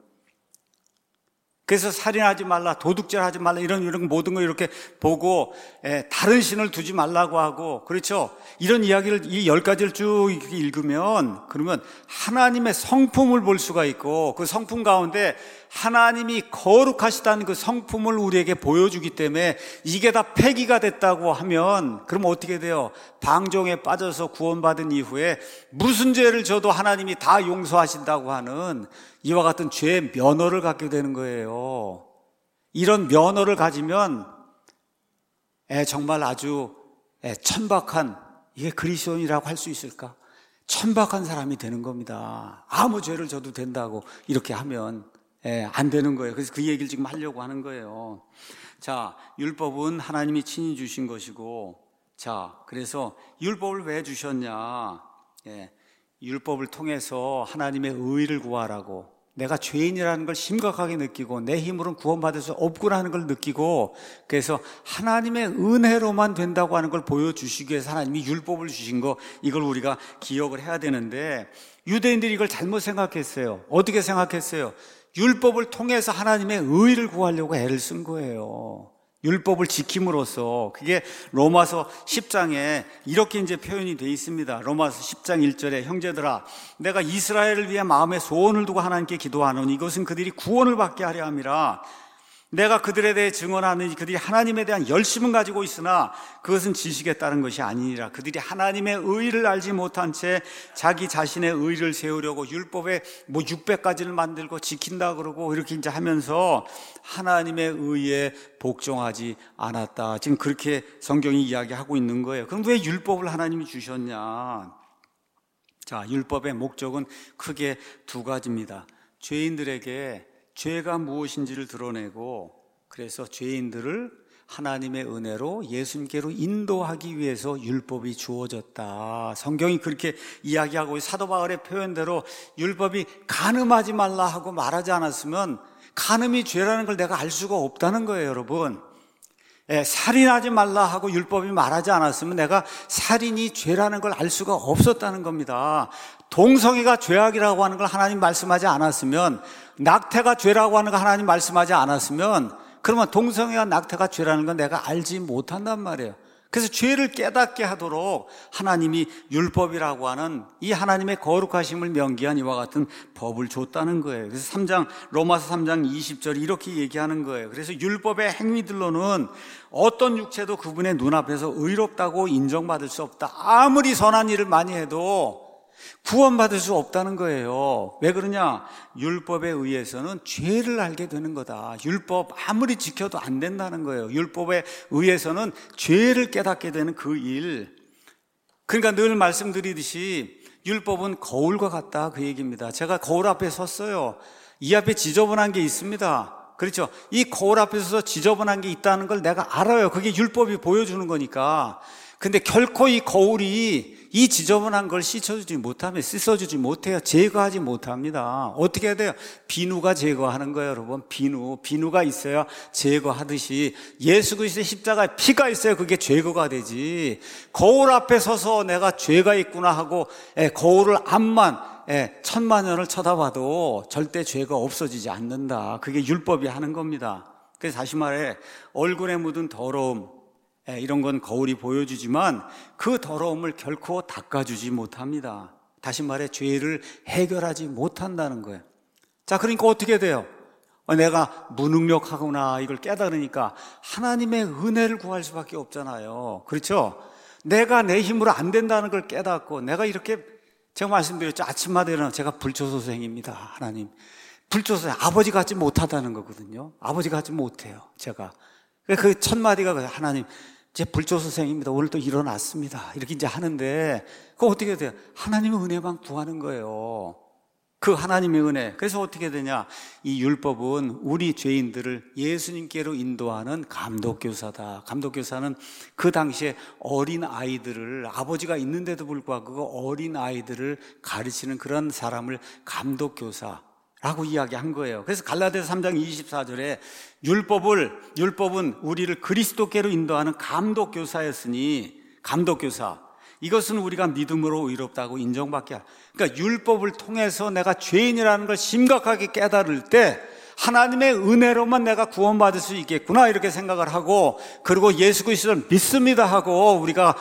그래서 살인하지 말라, 도둑질하지 말라, 이런 이런 모든 걸 이렇게 보고 에, 다른 신을 두지 말라고 하고, 그렇죠? 이런 이야기를 이 열 가지를 쭉 이렇게 읽으면 그러면 하나님의 성품을 볼 수가 있고, 그 성품 가운데 하나님이 거룩하시다는 그 성품을 우리에게 보여주기 때문에 이게 다 폐기가 됐다고 하면 그럼 어떻게 돼요? 방종에 빠져서 구원받은 이후에 무슨 죄를 져도 하나님이 다 용서하신다고 하는 이와 같은 죄의 면허를 갖게 되는 거예요. 이런 면허를 가지면 에, 정말 아주 에, 천박한, 이게 그리스도인이라고 할 수 있을까? 천박한 사람이 되는 겁니다. 아무 죄를 져도 된다고 이렇게 하면 에, 안 되는 거예요. 그래서 그 얘기를 지금 하려고 하는 거예요. 자, 율법은 하나님이 친히 주신 것이고, 자, 그래서 율법을 왜 주셨냐? 예, 율법을 통해서 하나님의 의를 구하라고, 내가 죄인이라는 걸 심각하게 느끼고 내 힘으로는 구원받을 수 없구나 하는 걸 느끼고, 그래서 하나님의 은혜로만 된다고 하는 걸 보여주시기 위해서 하나님이 율법을 주신 거, 이걸 우리가 기억을 해야 되는데, 유대인들이 이걸 잘못 생각했어요. 어떻게 생각했어요? 율법을 통해서 하나님의 의를 구하려고 애를 쓴 거예요. 율법을 지킴으로써. 그게 로마서 십 장에 이렇게 이제 표현이 되어 있습니다. 로마서 십 장 일 절에 형제들아 내가 이스라엘을 위해 마음에 소원을 두고 하나님께 기도하노니 이것은 그들이 구원을 받게 하려 함이라. 내가 그들에 대해 증언하느니 그들이 하나님에 대한 열심은 가지고 있으나 그것은 지식에 따른 것이 아니니라. 그들이 하나님의 의를 알지 못한 채 자기 자신의 의를 세우려고 율법에 뭐 육백 가지를 만들고 지킨다 그러고 이렇게 이제 하면서 하나님의 의에 복종하지 않았다. 지금 그렇게 성경이 이야기하고 있는 거예요. 그럼 왜 율법을 하나님이 주셨냐? 자, 율법의 목적은 크게 두 가지입니다. 죄인들에게 죄가 무엇인지를 드러내고, 그래서 죄인들을 하나님의 은혜로 예수님께로 인도하기 위해서 율법이 주어졌다. 성경이 그렇게 이야기하고, 사도 바울의 표현대로 율법이 간음하지 말라 하고 말하지 않았으면 간음이 죄라는 걸 내가 알 수가 없다는 거예요, 여러분. 예, 살인하지 말라 하고 율법이 말하지 않았으면 내가 살인이 죄라는 걸 알 수가 없었다는 겁니다. 동성애가 죄악이라고 하는 걸 하나님 말씀하지 않았으면, 낙태가 죄라고 하는 걸 하나님 말씀하지 않았으면, 그러면 동성애와 낙태가 죄라는 건 내가 알지 못한단 말이에요. 그래서 죄를 깨닫게 하도록 하나님이 율법이라고 하는 이 하나님의 거룩하심을 명기한 이와 같은 법을 줬다는 거예요. 그래서 삼 장, 로마서 삼 장 이십 절이 이렇게 얘기하는 거예요. 그래서 율법의 행위들로는 어떤 육체도 그분의 눈앞에서 의롭다고 인정받을 수 없다. 아무리 선한 일을 많이 해도 구원받을 수 없다는 거예요. 왜 그러냐? 율법에 의해서는 죄를 알게 되는 거다. 율법 아무리 지켜도 안 된다는 거예요. 율법에 의해서는 죄를 깨닫게 되는 그 일. 그러니까 늘 말씀드리듯이 율법은 거울과 같다, 그 얘기입니다. 제가 거울 앞에 섰어요. 이 앞에 지저분한 게 있습니다. 그렇죠? 이 거울 앞에 서서 지저분한 게 있다는 걸 내가 알아요. 그게 율법이 보여주는 거니까. 근데 결코 이 거울이 이 지저분한 걸 씻어주지 못하면, 씻어주지 못해요. 제거하지 못합니다. 어떻게 해야 돼요? 비누가 제거하는 거예요, 여러분. 비누. 비누가 있어야 제거하듯이 예수 그리스도의 십자가에 피가 있어야 그게 제거가 되지. 거울 앞에 서서 내가 죄가 있구나 하고 예, 거울을 앞만 예, 천만 년을 쳐다봐도 절대 죄가 없어지지 않는다. 그게 율법이 하는 겁니다. 그래서 다시 말해, 얼굴에 묻은 더러움, 이런 건 거울이 보여주지만 그 더러움을 결코 닦아주지 못합니다. 다시 말해 죄를 해결하지 못한다는 거예요. 자, 그러니까 어떻게 돼요? 내가 무능력하구나 이걸 깨달으니까 하나님의 은혜를 구할 수밖에 없잖아요. 그렇죠? 내가 내 힘으로 안 된다는 걸 깨닫고, 내가 이렇게 제가 말씀드렸죠. 아침마다 일어나 제가 불초소생입니다. 하나님, 불초소생, 아버지 같지 못하다는 거거든요. 아버지 같지 못해요, 제가. 그 첫 마디가 하나님, 제 불초소생입니다. 오늘 또 일어났습니다. 이렇게 이제 하는데, 그거 어떻게 돼요? 하나님의 은혜만 구하는 거예요. 그 하나님의 은혜. 그래서 어떻게 되냐? 이 율법은 우리 죄인들을 예수님께로 인도하는 감독교사다. 감독교사는 그 당시에 어린 아이들을, 아버지가 있는데도 불구하고 그 어린 아이들을 가르치는 그런 사람을 감독교사 라고 이야기한 거예요. 그래서 갈라디아서 삼 장 이십사 절에 율법을, 율법은 우리를 그리스도께로 인도하는 감독교사였으니, 감독교사. 이것은 우리가 믿음으로 의롭다고 인정받게 하라. 그러니까 율법을 통해서 내가 죄인이라는 걸 심각하게 깨달을 때 하나님의 은혜로만 내가 구원받을 수 있겠구나 이렇게 생각을 하고, 그리고 예수 그리스도를 믿습니다 하고 우리가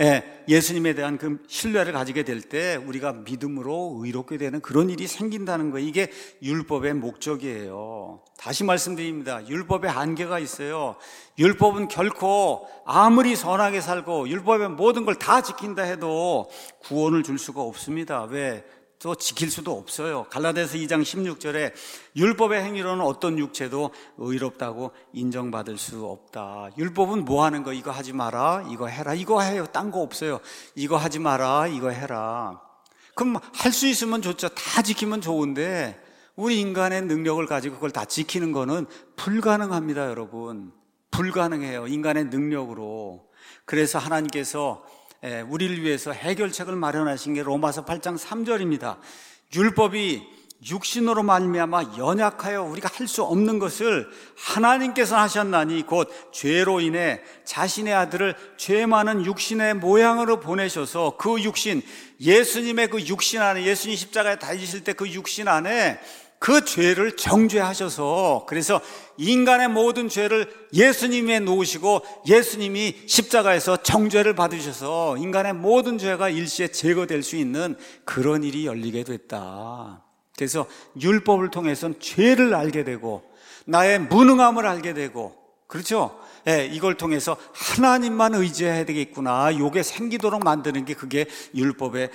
예수님에 대한 그 신뢰를 가지게 될 때 우리가 믿음으로 의롭게 되는 그런 일이 생긴다는 거예요. 이게 율법의 목적이에요. 다시 말씀드립니다. 율법에 한계가 있어요. 율법은 결코 아무리 선하게 살고 율법의 모든 걸 다 지킨다 해도 구원을 줄 수가 없습니다. 왜? 또 지킬 수도 없어요. 갈라디아서 이 장 십육 절에 율법의 행위로는 어떤 육체도 의롭다고 인정받을 수 없다. 율법은 뭐 하는 거? 이거 하지 마라, 이거 해라, 이거 해요. 딴 거 없어요. 이거 하지 마라, 이거 해라. 그럼 할 수 있으면 좋죠. 다 지키면 좋은데 우리 인간의 능력을 가지고 그걸 다 지키는 거는 불가능합니다, 여러분. 불가능해요, 인간의 능력으로. 그래서 하나님께서 우리를 위해서 해결책을 마련하신 게 로마서 팔 장 삼 절입니다. 율법이 육신으로 말미암아 연약하여 우리가 할 수 없는 것을 하나님께서 하셨나니 곧 죄로 인해 자신의 아들을 죄 많은 육신의 모양으로 보내셔서 그 육신, 예수님의 그 육신 안에, 예수님 십자가에 달리실 때 그 육신 안에 그 죄를 정죄하셔서, 그래서 인간의 모든 죄를 예수님에 놓으시고 예수님이 십자가에서 정죄를 받으셔서 인간의 모든 죄가 일시에 제거될 수 있는 그런 일이 열리게 됐다. 그래서 율법을 통해서는 죄를 알게 되고 나의 무능함을 알게 되고, 그렇죠? 예, 이걸 통해서 하나님만 의지해야 되겠구나, 요게 생기도록 만드는 게 그게 율법의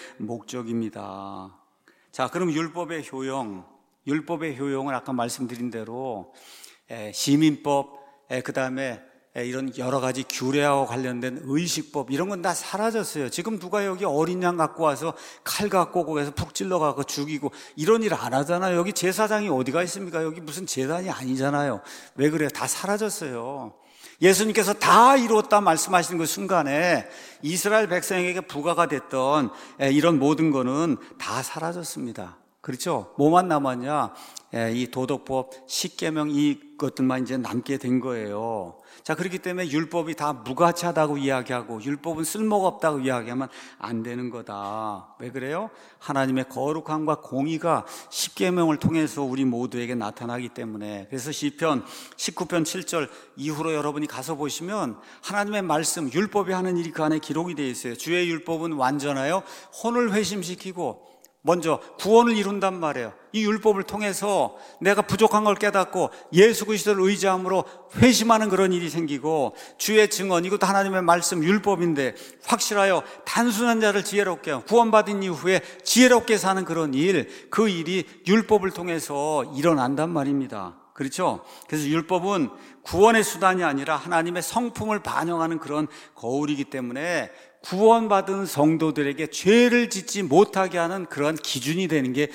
목적입니다. 자, 그럼 율법의 효용, 율법의 효용은 아까 말씀드린 대로 예, 시민법, 예, 그 다음에 예, 이런 여러 가지 규례하고 관련된 의식법, 이런 건 다 사라졌어요. 지금 누가 여기 어린 양 갖고 와서 칼 갖고 오고 해서 푹 찔러가고 죽이고 이런 일 안 하잖아요. 여기 제사장이 어디가 있습니까? 여기 무슨 제단이 아니잖아요. 왜 그래요? 다 사라졌어요. 예수님께서 다 이루었다 말씀하시는 그 순간에 이스라엘 백성에게 부과가 됐던 이런 모든 거는 다 사라졌습니다. 그렇죠? 뭐만 남았냐? 이 도덕법, 십계명 이것들만 이제 남게 된 거예요. 자, 그렇기 때문에 율법이 다 무가치하다고 이야기하고 율법은 쓸모가 없다고 이야기하면 안 되는 거다. 왜 그래요? 하나님의 거룩함과 공의가 십계명을 통해서 우리 모두에게 나타나기 때문에. 그래서 시편 십구 편 칠 절 이후로 여러분이 가서 보시면 하나님의 말씀, 율법이 하는 일이 그 안에 기록이 되어 있어요. 주의 율법은 완전하여 혼을 회심시키고 먼저 구원을 이룬단 말이에요. 이 율법을 통해서 내가 부족한 걸 깨닫고 예수 그리스도를 의지함으로 회심하는 그런 일이 생기고, 주의 증언, 이것도 하나님의 말씀 율법인데 확실하여 단순한 자를 지혜롭게 하고 구원받은 이후에 지혜롭게 사는 그런 일, 그 일이 율법을 통해서 일어난단 말입니다. 그렇죠? 그래서 율법은 구원의 수단이 아니라 하나님의 성품을 반영하는 그런 거울이기 때문에 구원받은 성도들에게 죄를 짓지 못하게 하는 그런 기준이 되는 게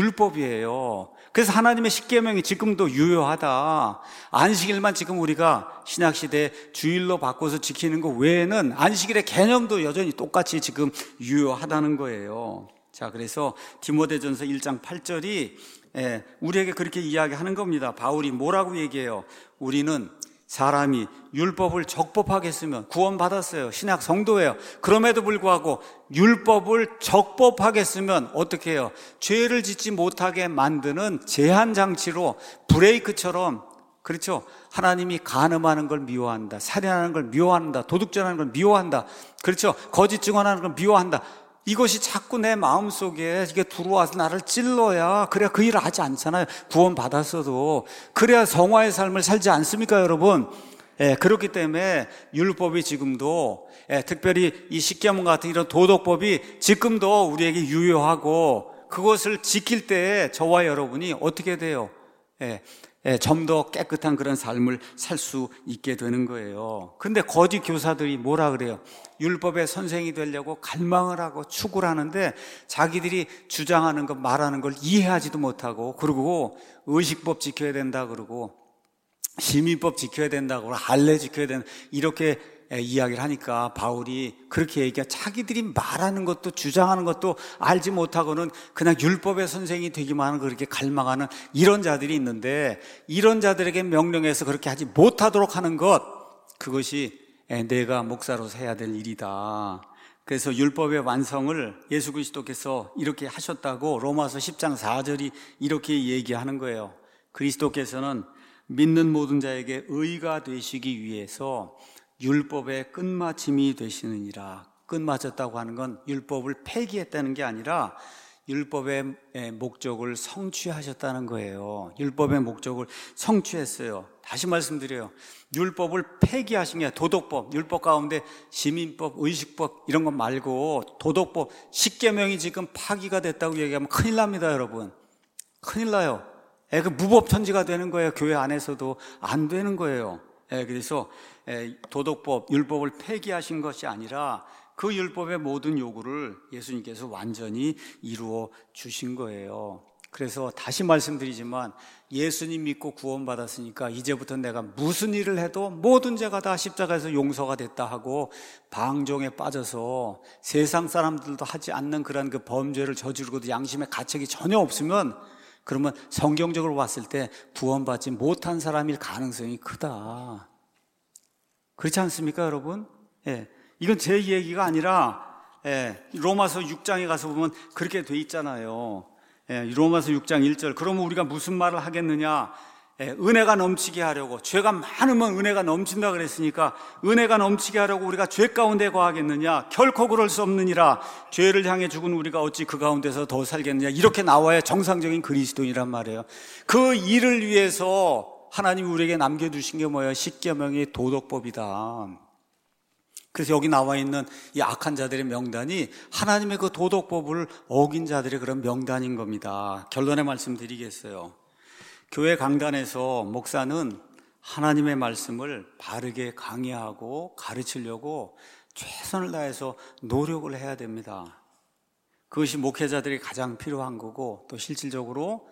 율법이에요. 그래서 하나님의 십계명이 지금도 유효하다. 안식일만 지금 우리가 신약시대에 주일로 바꿔서 지키는 것 외에는 안식일의 개념도 여전히 똑같이 지금 유효하다는 거예요. 자, 그래서 디모데전서 일 장 팔 절이 우리에게 그렇게 이야기하는 겁니다. 바울이 뭐라고 얘기해요? 우리는 사람이 율법을 적법하게 쓰면 구원받았어요. 신약 성도예요. 그럼에도 불구하고 율법을 적법하게 쓰면 어떻게 해요? 죄를 짓지 못하게 만드는 제한장치로, 브레이크처럼, 그렇죠? 하나님이 간음하는 걸 미워한다, 살인하는 걸 미워한다, 도둑질하는 걸 미워한다, 그렇죠? 거짓 증언하는 걸 미워한다. 이것이 자꾸 내 마음속에 이게 들어와서 나를 찔러야, 그래야 그 일을 하지 않잖아요. 구원받았어도. 그래야 성화의 삶을 살지 않습니까, 여러분? 예, 그렇기 때문에 율법이 지금도, 예, 특별히 이 십계명 같은 이런 도덕법이 지금도 우리에게 유효하고, 그것을 지킬 때 저와 여러분이 어떻게 돼요? 예, 예, 좀 더 깨끗한 그런 삶을 살 수 있게 되는 거예요. 그런데 거짓 교사들이 뭐라 그래요? 율법의 선생이 되려고 갈망을 하고 추구를 하는데 자기들이 주장하는 것, 말하는 걸 이해하지도 못하고, 그리고 의식법 지켜야 된다 그러고 시민법 지켜야 된다 그러고 할례 지켜야 된다 이렇게 이야기를 하니까 바울이 그렇게 얘기해. 자기들이 말하는 것도 주장하는 것도 알지 못하고는 그냥 율법의 선생이 되기만 하는, 그렇게 갈망하는 이런 자들이 있는데, 이런 자들에게 명령해서 그렇게 하지 못하도록 하는 것, 그것이 내가 목사로서 해야 될 일이다. 그래서 율법의 완성을 예수 그리스도께서 이렇게 하셨다고 로마서 십 장 사 절이 이렇게 얘기하는 거예요. 그리스도께서는 믿는 모든 자에게 의가 되시기 위해서 율법의 끝마침이 되시느니라. 끝마쳤다고 하는 건 율법을 폐기했다는 게 아니라 율법의 목적을 성취하셨다는 거예요. 율법의 목적을 성취했어요. 다시 말씀드려요. 율법을 폐기하신 게 도덕법, 율법 가운데 시민법, 의식법 이런 것 말고 도덕법, 십계명이 지금 파기가 됐다고 얘기하면 큰일 납니다, 여러분. 큰일 나요. 예, 그 무법천지가 되는 거예요. 교회 안에서도 안 되는 거예요. 예, 그래서 도덕법, 율법을 폐기하신 것이 아니라 그 율법의 모든 요구를 예수님께서 완전히 이루어 주신 거예요. 그래서 다시 말씀드리지만 예수님 믿고 구원받았으니까 이제부터 내가 무슨 일을 해도 모든 죄가 다 십자가에서 용서가 됐다 하고 방종에 빠져서 세상 사람들도 하지 않는 그런 그 범죄를 저지르고도 양심의 가책이 전혀 없으면, 그러면 성경적으로 봤을 때 구원받지 못한 사람일 가능성이 크다. 그렇지 않습니까, 여러분? 예. 이건 제 얘기가 아니라, 예, 로마서 육 장에 가서 보면 그렇게 돼 있잖아요. 예, 로마서 육 장 일 절. 그러면 우리가 무슨 말을 하겠느냐? 예, 은혜가 넘치게 하려고, 죄가 많으면 은혜가 넘친다 그랬으니까 은혜가 넘치게 하려고 우리가 죄 가운데 거하겠느냐? 결코 그럴 수 없느니라. 죄를 향해 죽은 우리가 어찌 그 가운데서 더 살겠느냐? 이렇게 나와야 정상적인 그리스도인이란 말이에요. 그 일을 위해서 하나님이 우리에게 남겨두신 게 뭐예요? 십계명의 도덕법이다. 그래서 여기 나와 있는 이 악한 자들의 명단이 하나님의 그 도덕법을 어긴 자들의 그런 명단인 겁니다. 결론의 말씀 드리겠어요. 교회 강단에서 목사는 하나님의 말씀을 바르게 강의하고 가르치려고 최선을 다해서 노력을 해야 됩니다. 그것이 목회자들이 가장 필요한 거고, 또 실질적으로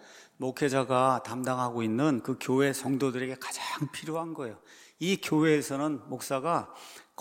목회자가 담당하고 있는 그 교회 성도들에게 가장 필요한 거예요. 이 교회에서는 목사가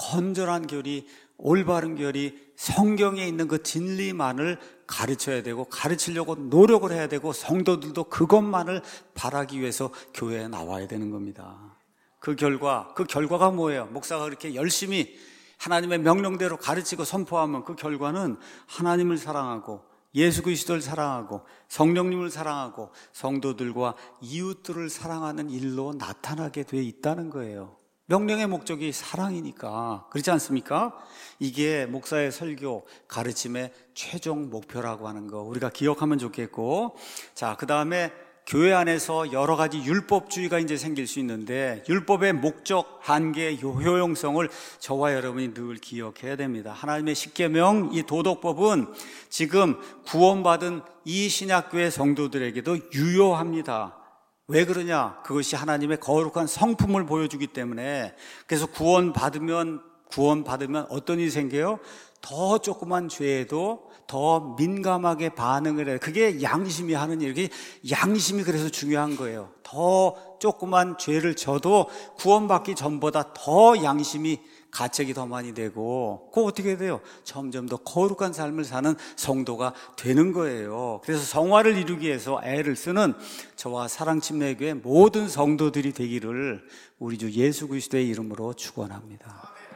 건전한 교리, 올바른 교리, 성경에 있는 그 진리만을 가르쳐야 되고, 가르치려고 노력을 해야 되고, 성도들도 그것만을 바라기 위해서 교회에 나와야 되는 겁니다. 그 결과, 그 결과가 뭐예요? 목사가 그렇게 열심히 하나님의 명령대로 가르치고 선포하면 그 결과는 하나님을 사랑하고 예수 그리스도를 사랑하고 성령님을 사랑하고 성도들과 이웃들을 사랑하는 일로 나타나게 돼 있다는 거예요. 명령의 목적이 사랑이니까. 그렇지 않습니까? 이게 목사의 설교, 가르침의 최종 목표라고 하는 거 우리가 기억하면 좋겠고, 자, 그 다음에 교회 안에서 여러 가지 율법주의가 이제 생길 수 있는데, 율법의 목적, 한계, 효용성을 저와 여러분이 늘 기억해야 됩니다. 하나님의 십계명, 이 도덕법은 지금 구원받은 이 신약교회 성도들에게도 유효합니다. 왜 그러냐? 그것이 하나님의 거룩한 성품을 보여주기 때문에. 그래서 구원받으면, 구원받으면 어떤 일이 생겨요? 더 조그만 죄에도 더 민감하게 반응을 해요. 그게 양심이 하는 일. 양심이 그래서 중요한 거예요. 더 조그만 죄를 져도 구원받기 전보다 더 양심이 가책이 더 많이 되고, 그거 어떻게 돼요? 점점 더 거룩한 삶을 사는 성도가 되는 거예요. 그래서 성화를 이루기 위해서 애를 쓰는 저와 사랑침례교회 모든 성도들이 되기를 우리 주 예수 그리스도의 이름으로 축원합니다.